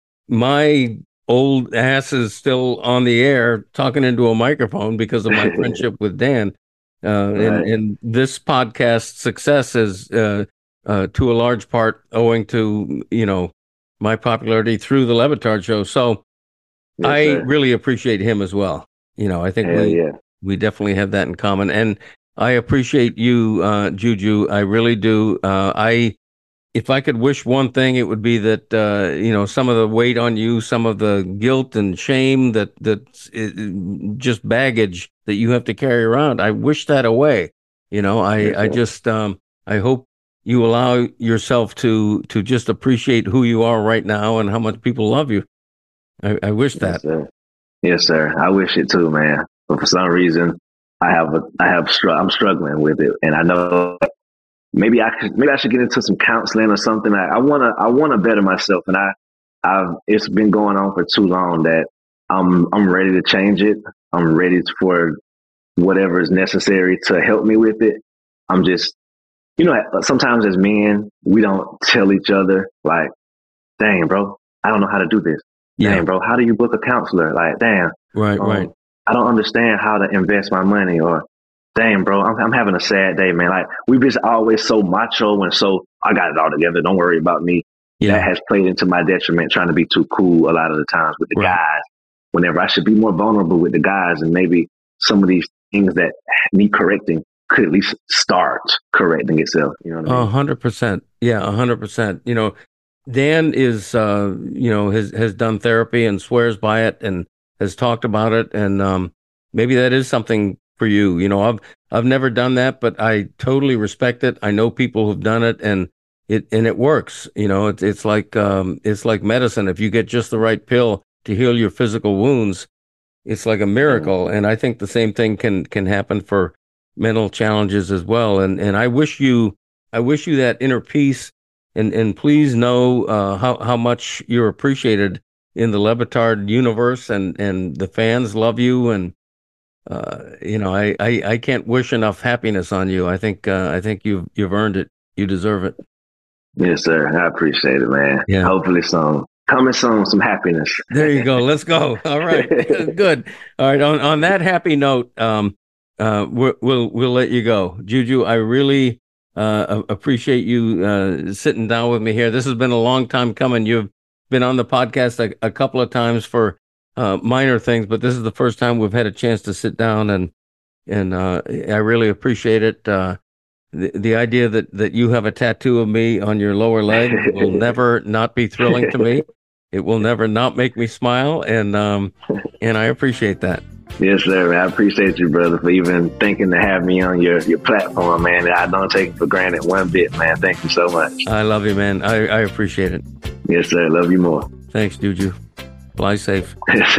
my old ass is still on the air talking into a microphone because of my friendship with Dan. Uh, Right. and, and this podcast success is uh, uh, to a large part owing to, you know, my popularity through the Levitard show. So Yes, I sir. really appreciate him as well. You know, I think Hell we yeah. we definitely have that in common. And I appreciate you, uh, Juju. I really do. Uh, I, if I could wish one thing, it would be that, uh, you know, some of the weight on you, some of the guilt and shame that, that's uh, just baggage that you have to carry around. I wish that away. You know, I, Yes, I sir. just, um, I hope you allow yourself to, to just appreciate who you are right now and how much people love you. I, I wish that. Yes, sir. Yes, sir. I wish it too, man. But for some reason, I have a, I have, str- I'm struggling with it, and I know maybe I could, maybe I should get into some counseling or something. I, I wanna, I wanna better myself, and I, I've, it's been going on for too long that I'm, I'm ready to change it. I'm ready for whatever is necessary to help me with it. I'm just, you know, sometimes as men, we don't tell each other like, "Dang, bro, I don't know how to do this." Yeah. Damn, bro, how do you book a counselor? Like, damn, Right, um, right. I don't understand how to invest my money. Or, damn, bro, I'm, I'm having a sad day, man. Like, we've been always so macho and so, I got it all together. Don't worry about me. Yeah. That has played into my detriment, trying to be too cool a lot of the times with the Right. guys. Whenever I should be more vulnerable with the guys, and maybe some of these things that need correcting could at least start correcting itself. You know what I A mean? hundred percent. Yeah, a hundred percent. You know, Dan is, uh, you know, has, has done therapy and swears by it and has talked about it. And, um, maybe that is something for you. You know, I've, I've never done that, but I totally respect it. I know people who've done it, and it, and it works. You know, it's, it's like, um, it's like medicine. If you get just the right pill to heal your physical wounds, it's like a miracle. And I think the same thing can, can happen for mental challenges as well. And, and I wish you, I wish you that inner peace. And and please know uh, how how much you're appreciated in the Levitard universe, and, and the fans love you, and uh, you know I, I, I can't wish enough happiness on you. I think uh, I think you've you've earned it. You deserve it. Yes, sir. I appreciate it, man. Yeah. Hopefully some coming soon, some happiness. There you go. Let's go. All right. Good. All right. On on that happy note, um, uh, we'll we'll we'll let you go, Juju. I really uh appreciate you uh sitting down with me here. This has been a long time coming. You've been on the podcast a, a couple of times for uh minor things, but this is the first time we've had a chance to sit down, and and uh I really appreciate it. Uh the, the idea that that you have a tattoo of me on your lower leg will never not be thrilling to me. It will never not make me smile, and um and I appreciate that. Yes, sir. Man. I appreciate you, brother, for even thinking to have me on your, your platform, man. I don't take it for granted one bit, man. Thank you so much. I love you, man. I, I appreciate it. Yes, sir. Love you more. Thanks, Juju. Fly safe.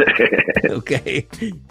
Okay.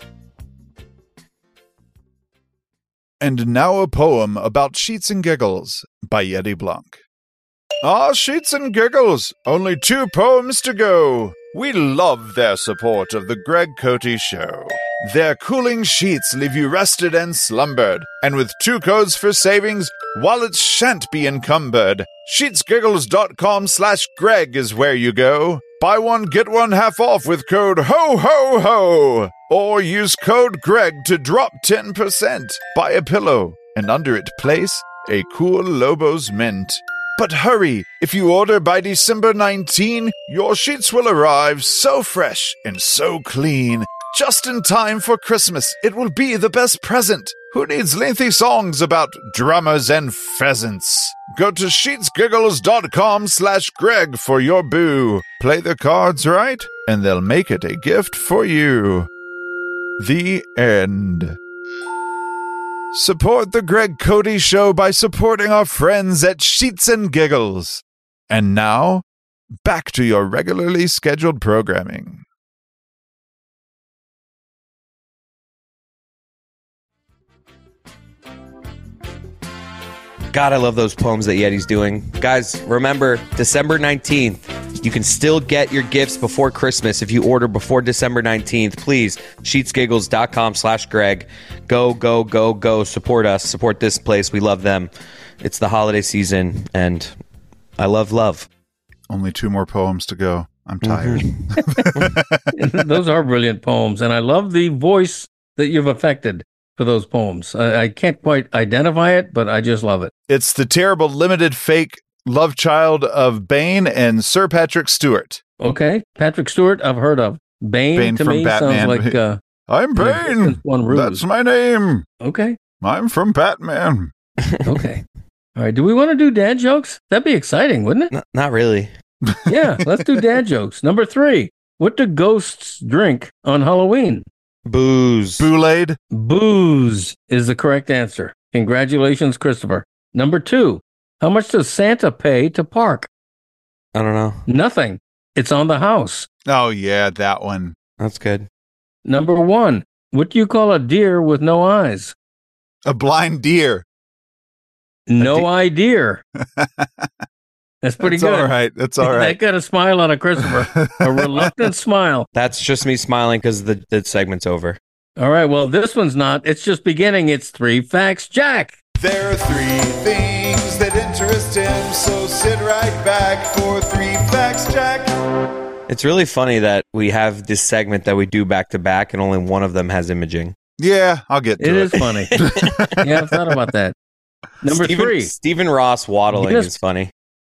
And now a poem about Sheets and Giggles by Yeti Blanc. Ah, Sheets and Giggles, only two poems to go. We love their support of the Greg Cote Show. Their cooling sheets leave you rested and slumbered, and with two codes for savings, wallets shan't be encumbered. Sheetsgiggles.com slash Greg is where you go. Buy one, get one half off with code HO HO HO! Or use code Greg to drop ten percent. Buy a pillow, and under it place a cool Lobo's mint. But hurry, if you order by December nineteenth, your sheets will arrive so fresh and so clean. Just in time for Christmas, it will be the best present. Who needs lengthy songs about drummers and pheasants? Go to sheetsgiggles.com slash Greg for your boo. Play the cards right, and they'll make it a gift for you. The end. Support the Greg Cote Show by supporting our friends at Sheets and Giggles. And now, back to your regularly scheduled programming. God, I love those poems that Yeti's doing. Guys, remember, December nineteenth, you can still get your gifts before Christmas if you order before December nineteenth. Please, sheetsgiggles.com slash Greg. Go, go, go, go. Support us. Support this place. We love them. It's the holiday season, and I love love. Only two more poems to go. I'm tired. Mm-hmm. Those are brilliant poems, and I love the voice that you've affected for those poems. I, I can't quite identify it, but I just love it. It's the terrible limited fake love child of Bane and Sir Patrick Stewart. Okay, Patrick Stewart, I've heard of. Bane, Bane to from me Batman. sounds like uh, I'm Bane. One ruse. That's my name. Okay, I'm from Batman. okay. All right. Do we want to do dad jokes? That'd be exciting, wouldn't it? N- not really. Yeah, let's do dad jokes. Number three. What do ghosts drink on Halloween? Booze. Boulade. Booze is the correct answer. Congratulations, Christopher. Number two. How much does Santa pay to park? I don't know. Nothing. It's on the house. Oh, yeah, that one. That's good. Number one. What do you call a deer with no eyes? A blind deer. No de- idea. That's pretty That's good. all right. That's all That right. got a smile on a Christopher. A reluctant smile. That's just me smiling because the, the segment's over. All right. Well, this one's not. It's just beginning. It's three facts, Jack. There are three things that interest him, so sit right back for three facts, Jack. It's really funny that we have this segment that we do back to back and only one of them has imaging. Yeah, I'll get to It it. is funny. Yeah, I've thought about that. Number Stephen, three. Stephen Ross waddling Guinness- is funny.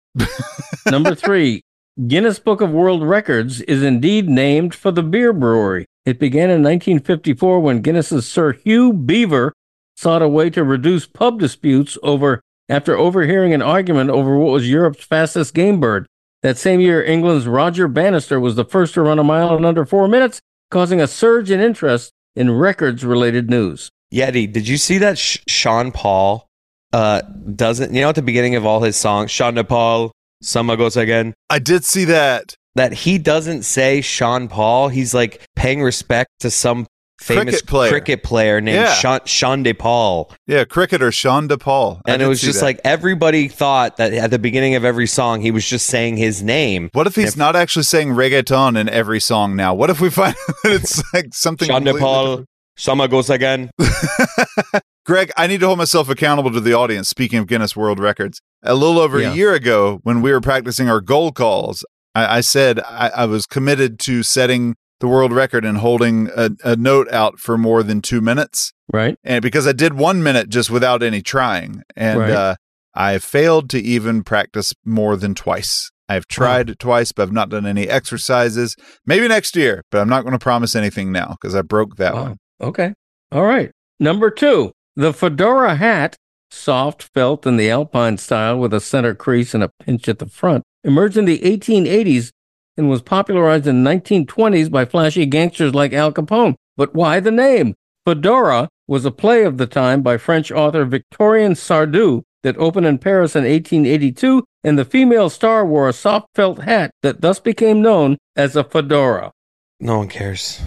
Number three. Guinness Book of World Records is indeed named for the beer brewery. It began in nineteen fifty-four when Guinness's Sir Hugh Beaver sought a way to reduce pub disputes over after overhearing an argument over what was Europe's fastest game bird. That same year, England's Roger Bannister was the first to run a mile in under four minutes, causing a surge in interest in records-related news. Yeti, did you see that Sh- Sean Paul uh, doesn't, you know, at the beginning of all his songs, Sean Paul, Summer Goes Again, I did see that. that he doesn't say Sean Paul. He's like paying respect to some famous Cricket player. cricket player named Yeah. Sean, Sean DePaul. Yeah, cricketer Sean DePaul. I And it did was see just that. like everybody thought that at the beginning of every song, he was just saying his name. What if he's if- not actually saying reggaeton in every song now? What if we find that it's like something Sean completely DePaul, Summer Goes Again. different? Greg, I need to hold myself accountable to the audience. Speaking of Guinness World Records, a little over Yeah. a year ago when we were practicing our goal calls, I, I said I, I was committed to setting the world record and holding a, a note out for more than two minutes. Right? And because I did one minute just without any trying, and Right. uh, I failed to even practice more than twice. I've tried it twice, but I've not done any exercises. Maybe next year, but I'm not going to promise anything now because I broke that Wow. one. Okay. All right. Number two, the fedora hat, soft felt in the Alpine style with a center crease and a pinch at the front, emerged in the eighteen eighties and was popularized in the nineteen twenties by flashy gangsters like Al Capone. But why the name? Fedora was a play of the time by French author Victorien Sardou that opened in Paris in eighteen eighty-two, and the female star wore a soft felt hat that thus became known as a fedora. No one cares.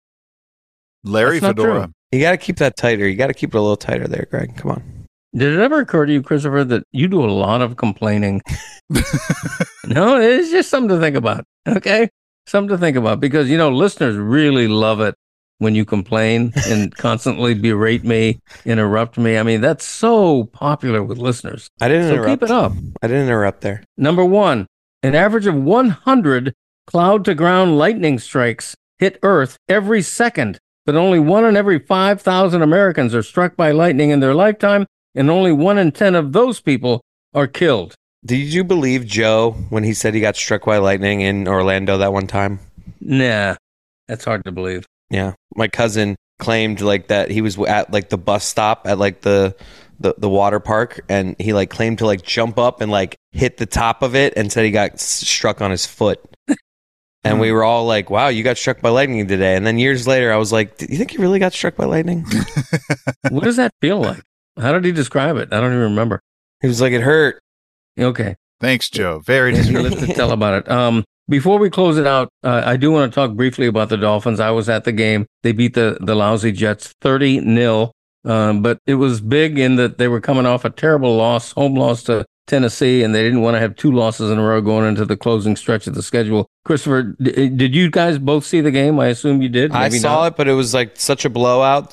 Larry That's not Fedora. true. You got to keep that tighter. You got to keep it a little tighter there, Greg. Come on. Did it ever occur to you, Christopher, that you do a lot of complaining? No, it's just something to think about. Okay? Something to think about because, you know, listeners really love it when you complain and constantly berate me, interrupt me. I mean, that's so popular with listeners. I didn't So interrupt. keep it up. I didn't interrupt there. Number one, an average of one hundred cloud to ground lightning strikes hit Earth every second, but only one in every five thousand Americans are struck by lightning in their lifetime, and only one in ten of those people are killed. Did you believe Joe when he said he got struck by lightning in Orlando that one time? Nah, that's hard to believe. Yeah. My cousin claimed like that he was at like the bus stop at like the, the, the water park, and he like claimed to like jump up and like hit the top of it and said he got s- struck on his foot. And we were all like, wow, you got struck by lightning today. And then years later, I was like, do you think you really got struck by lightning? What does that feel like? How did he describe it? I don't even remember. He was like, it hurt. Okay. Thanks, Joe. Very Maybe true. let's just tell about it. Um, before we close it out, uh, I do want to talk briefly about the Dolphins. I was at the game. They beat the, the lousy Jets thirty nil. Um, but it was big in that they were coming off a terrible loss, home loss to Tennessee, and they didn't want to have two losses in a row going into the closing stretch of the schedule. Christopher, d- did you guys both see the game? I assume you did. I Maybe saw not. it, but it was like such a blowout that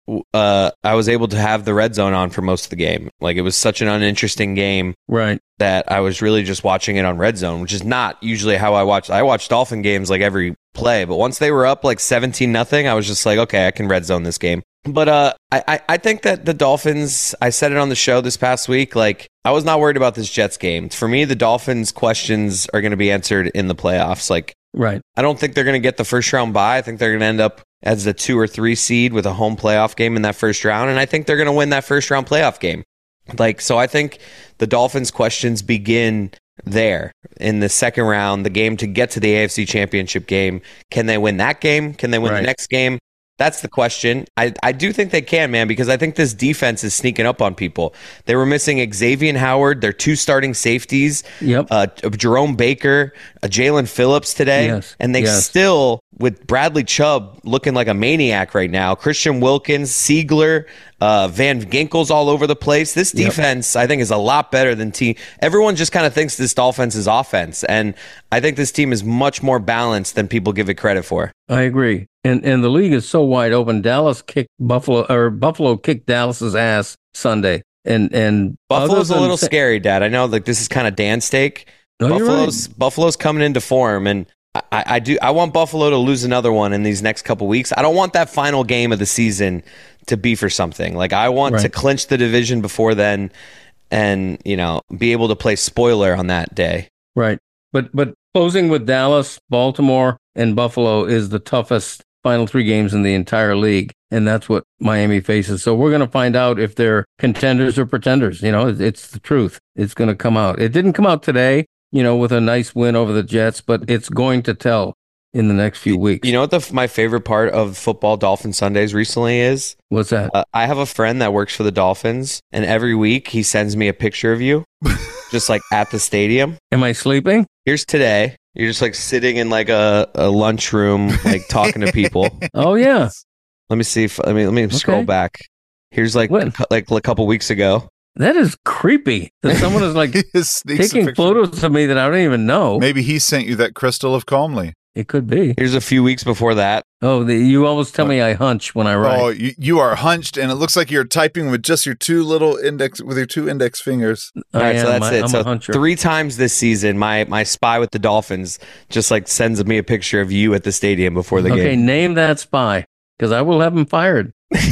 uh, I was able to have the red zone on for most of the game. Like, it was such an uninteresting game, right, that I was really just watching it on red zone, which is not usually how I watch. I watch Dolphin games like every play, but once they were up like seventeen nothing, I was just like, okay, I can red zone this game. But uh, I, I think that the Dolphins, I said it on the show this past week, like, I was not worried about this Jets game. For me, the Dolphins' questions are going to be answered in the playoffs. Like, right. I don't think they're going to get the first round bye. I think they're going to end up as the two or three seed with a home playoff game in that first round. And I think they're going to win that first round playoff game. Like, so I think the Dolphins' questions begin there in the second round, the game to get to the A F C Championship game. Can they win that game? Can they win right. the next game? That's the question. I, I do think they can, man, because I think this defense is sneaking up on people. They were missing Xavier Howard, their two starting safeties, yep. uh, Jerome Baker, uh, Jalen Phillips today, yes. and they yes. still, with Bradley Chubb looking like a maniac right now, Christian Wilkins, Siegler, uh, Van Ginkel's all over the place. This defense, yep. I think, is a lot better than team. Everyone just kind of thinks this offense is offense, and I think this team is much more balanced than people give it credit for. I agree. And and the league is so wide open. Dallas kicked Buffalo, or Buffalo kicked Dallas's ass Sunday. And and Buffalo's a little sa- scary, Dad. I know, like, this is kind of Dan steak. No, Buffalo's right. Buffalo's coming into form, and I, I do. I want Buffalo to lose another one in these next couple weeks. I don't want that final game of the season to be for something. Like, I want right. to clinch the division before then, and, you know, be able to play spoiler on that day. Right. But but closing with Dallas, Baltimore, and Buffalo is the toughest final three games in the entire league, and that's what Miami faces. So we're going to find out if they're contenders or pretenders. You know, it's the truth. It's going to come out. It didn't come out today, you know, with a nice win over the Jets, but it's going to tell in the next few weeks. You know what the, my favorite part of football Dolphin Sundays recently is? What's that? Uh, I have a friend that works for the Dolphins, and every week he sends me a picture of you, just like at the stadium. Am I sleeping? Here's today. You're just like sitting in like a, a lunchroom, like talking to people. Oh yeah. Let me see if let me let me scroll okay. back. Here's like a, like a couple weeks ago. That is creepy. That someone is like taking photos of me that I don't even know. Maybe he sent you that crystal of calmly. It could be. Here's a few weeks before that. Oh, the, you always tell me I hunch when I write. Oh, you, you are hunched, and it looks like you're typing with just your two little index, with your two index fingers. All right, so that's I, it. I'm so three times this season, my my spy with the Dolphins just like sends me a picture of you at the stadium before the okay, game. Okay, name that spy, because I will have him fired.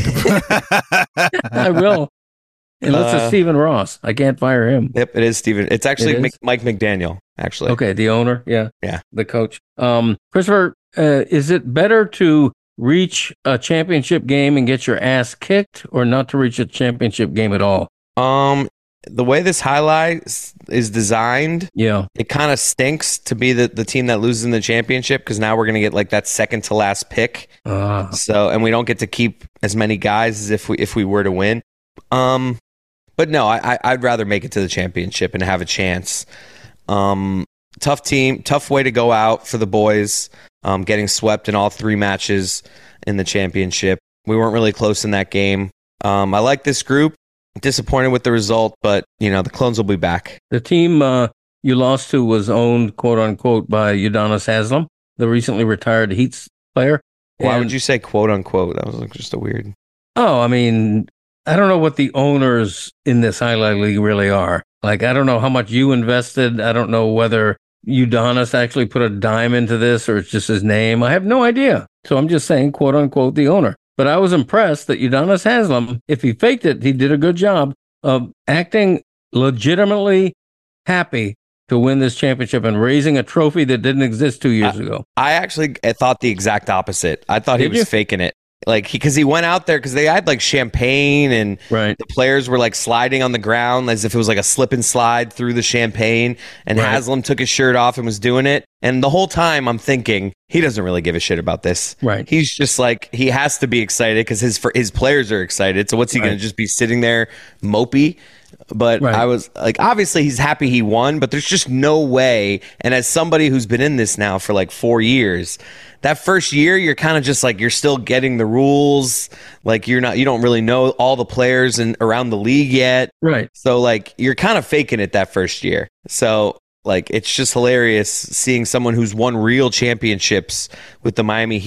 I will. Unless uh, it's Stephen Ross. I can't fire him. Yep, it is Stephen. It's actually it Mc, Mike McDaniel, actually. Okay, the owner. Yeah. Yeah. The coach. Um, Christopher, uh, is it better to reach a championship game and get your ass kicked, or not to reach a championship game at all? Um, the way this highlight is designed, yeah, it kind of stinks to be the, the team that loses in the championship, because now we're going to get like that second to last pick. Uh. So, and we don't get to keep as many guys as if we if we were to win. Um. But no, I, I'd rather make it to the championship and have a chance. Um, tough team, tough way to go out for the boys, um, getting swept in all three matches in the championship. We weren't really close in that game. Um, I like this group. Disappointed with the result, but, you know, the Clones will be back. The team uh, you lost to was owned, quote unquote, by Udonis Haslem, the recently retired Heat player. Why and, would you say quote unquote? That was like just a weird. Oh, I mean, I don't know what the owners in this highlight league really are. Like, I don't know how much you invested. I don't know whether Udonis actually put a dime into this or it's just his name. I have no idea. So I'm just saying, quote unquote, the owner. But I was impressed that Udonis Haslem, if he faked it, he did a good job of acting legitimately happy to win this championship and raising a trophy that didn't exist two years I, ago. I actually I thought the exact opposite. I thought Did he was you? faking it. Like, because he, he went out there because they had like champagne and right. the players were like sliding on the ground as if it was like a slip and slide through the champagne. And right. Haslem took his shirt off and was doing it. And the whole time I'm thinking, he doesn't really give a shit about this. Right. He's just like, he has to be excited because his his players are excited. So what's he right. going to just be sitting there mopey? But right. I was like, obviously he's happy he won, but there's just no way. And as somebody who's been in this now for like four years, that first year, you're kind of just like, you're still getting the rules. Like you're not, you don't really know all the players and around the league yet. Right. So like, you're kind of faking it that first year. So like, it's just hilarious seeing someone who's won real championships with the Miami Heat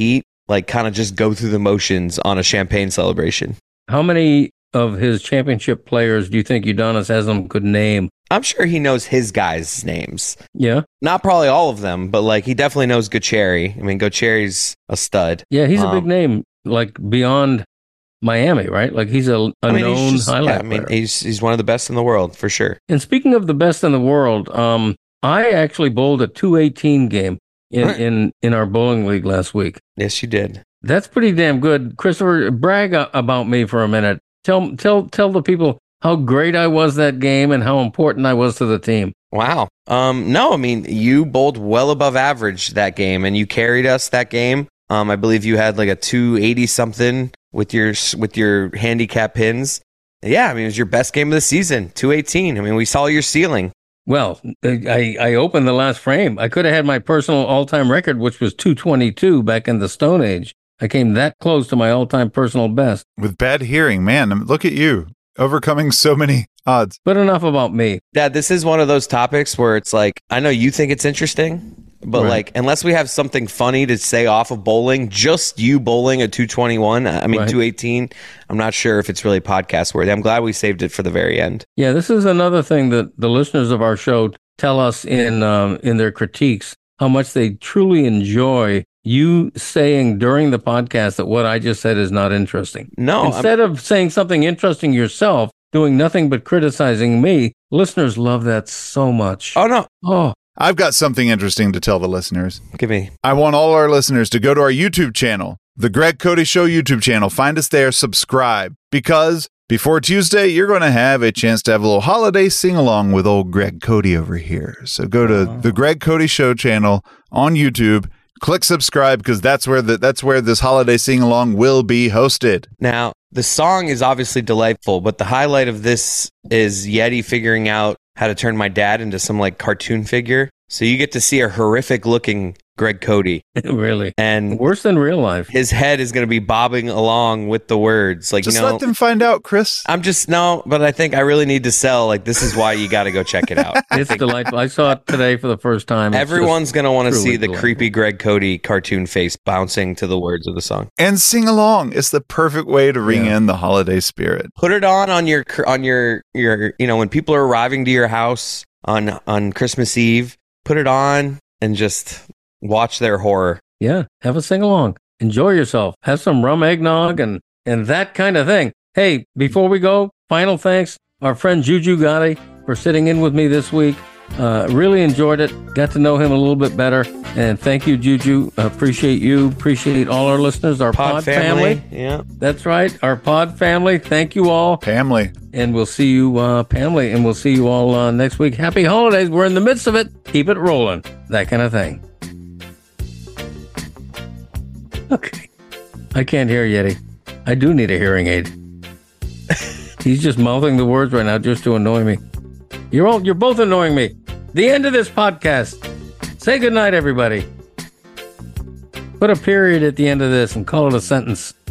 like kind of just go through the motions on a champagne celebration. How many of his championship players do you think Udonis Haslam could name? I'm sure he knows his guys' names. Yeah. Not probably all of them, but like he definitely knows Gutierrez. I mean, Gutierrez's a stud. Yeah, he's um, a big name, like beyond Miami, right? Like he's a, a I mean, known he's just, highlight yeah, I mean, player. he's he's one of the best in the world for sure. And speaking of the best in the world, um, I actually bowled a two eighteen game in, in, in our bowling league last week. Yes, you did. That's pretty damn good. Christopher, brag a- about me for a minute. Tell tell tell the people how great I was that game and how important I was to the team. Wow. Um, no, I mean, you bowled well above average that game, and you carried us that game. Um, I believe you had like a two eighty something with your with your handicap pins. Yeah, I mean, it was your best game of the season, two eighteen. I mean, we saw your ceiling. Well, I, I opened the last frame. I could have had my personal all-time record, which was two twenty-two back in the Stone Age. I came that close to my all-time personal best. With bad hearing, man, look at you overcoming so many odds. But enough about me. Dad, this is one of those topics where it's like, I know you think it's interesting, but Right. like, unless we have something funny to say off of bowling, just you bowling a two twenty-one, I mean, Right. two eighteen, I'm not sure if it's really podcast worthy. I'm glad we saved it for the very end. Yeah, this is another thing that the listeners of our show tell us in um, in their critiques, how much they truly enjoy you saying during the podcast that what I just said is not interesting. No, I'm- Instead of saying something interesting yourself, doing nothing but criticizing me, listeners love that so much. oh no, Oh, I've got something interesting to tell the listeners. give me. I want all our listeners to go to our YouTube channel, the Greg Cody Show YouTube channel. Find us there, subscribe, because before Tuesday, you're going to have a chance to have a little holiday sing-along with old Greg Cody over here. So go to Oh. the Greg Cody Show channel on YouTube, click subscribe, because that's where the, that's where this holiday sing-along will be hosted. Now, the song is obviously delightful, but the highlight of this is Yeti figuring out how to turn my dad into some like cartoon figure. So you get to see a horrific looking Greg Cody, really? and Worse than real life. his head is going to be bobbing along with the words. Like, Just you know, let them find out, Chris. I'm just, no, but I think I really need to sell. Like, this is why you got to go check it out. It's delightful. I saw it today for the first time. It's Everyone's just going to want to truly see the delightful. creepy Greg Cody cartoon face bouncing to the words of the song. And sing along. It's the perfect way to ring Yeah. in the holiday spirit. Put it on on your on your your you know, when people are arriving to your house on on Christmas Eve, put it on and just watch their horror. Yeah, have a sing along. Enjoy yourself. Have some rum eggnog and and that kind of thing. Hey, before we go, final thanks our friend Juju Gotti for sitting in with me this week. Uh, really enjoyed it. Got to know him a little bit better. And thank you, Juju. Appreciate you. Appreciate all our listeners, our pod, Pod family. family. Yeah. That's right, our pod family. Thank you all. Family. And we'll see you, uh, family, and we'll see you all uh, next week. Happy holidays. We're in the midst of it. Keep it rolling. That kind of thing. Okay. I can't hear Yeti. I do need a hearing aid. He's just mouthing the words right now just to annoy me. You're all, you're both annoying me. The end of this podcast. Say goodnight, everybody. Put a period at the end of this and call it a sentence.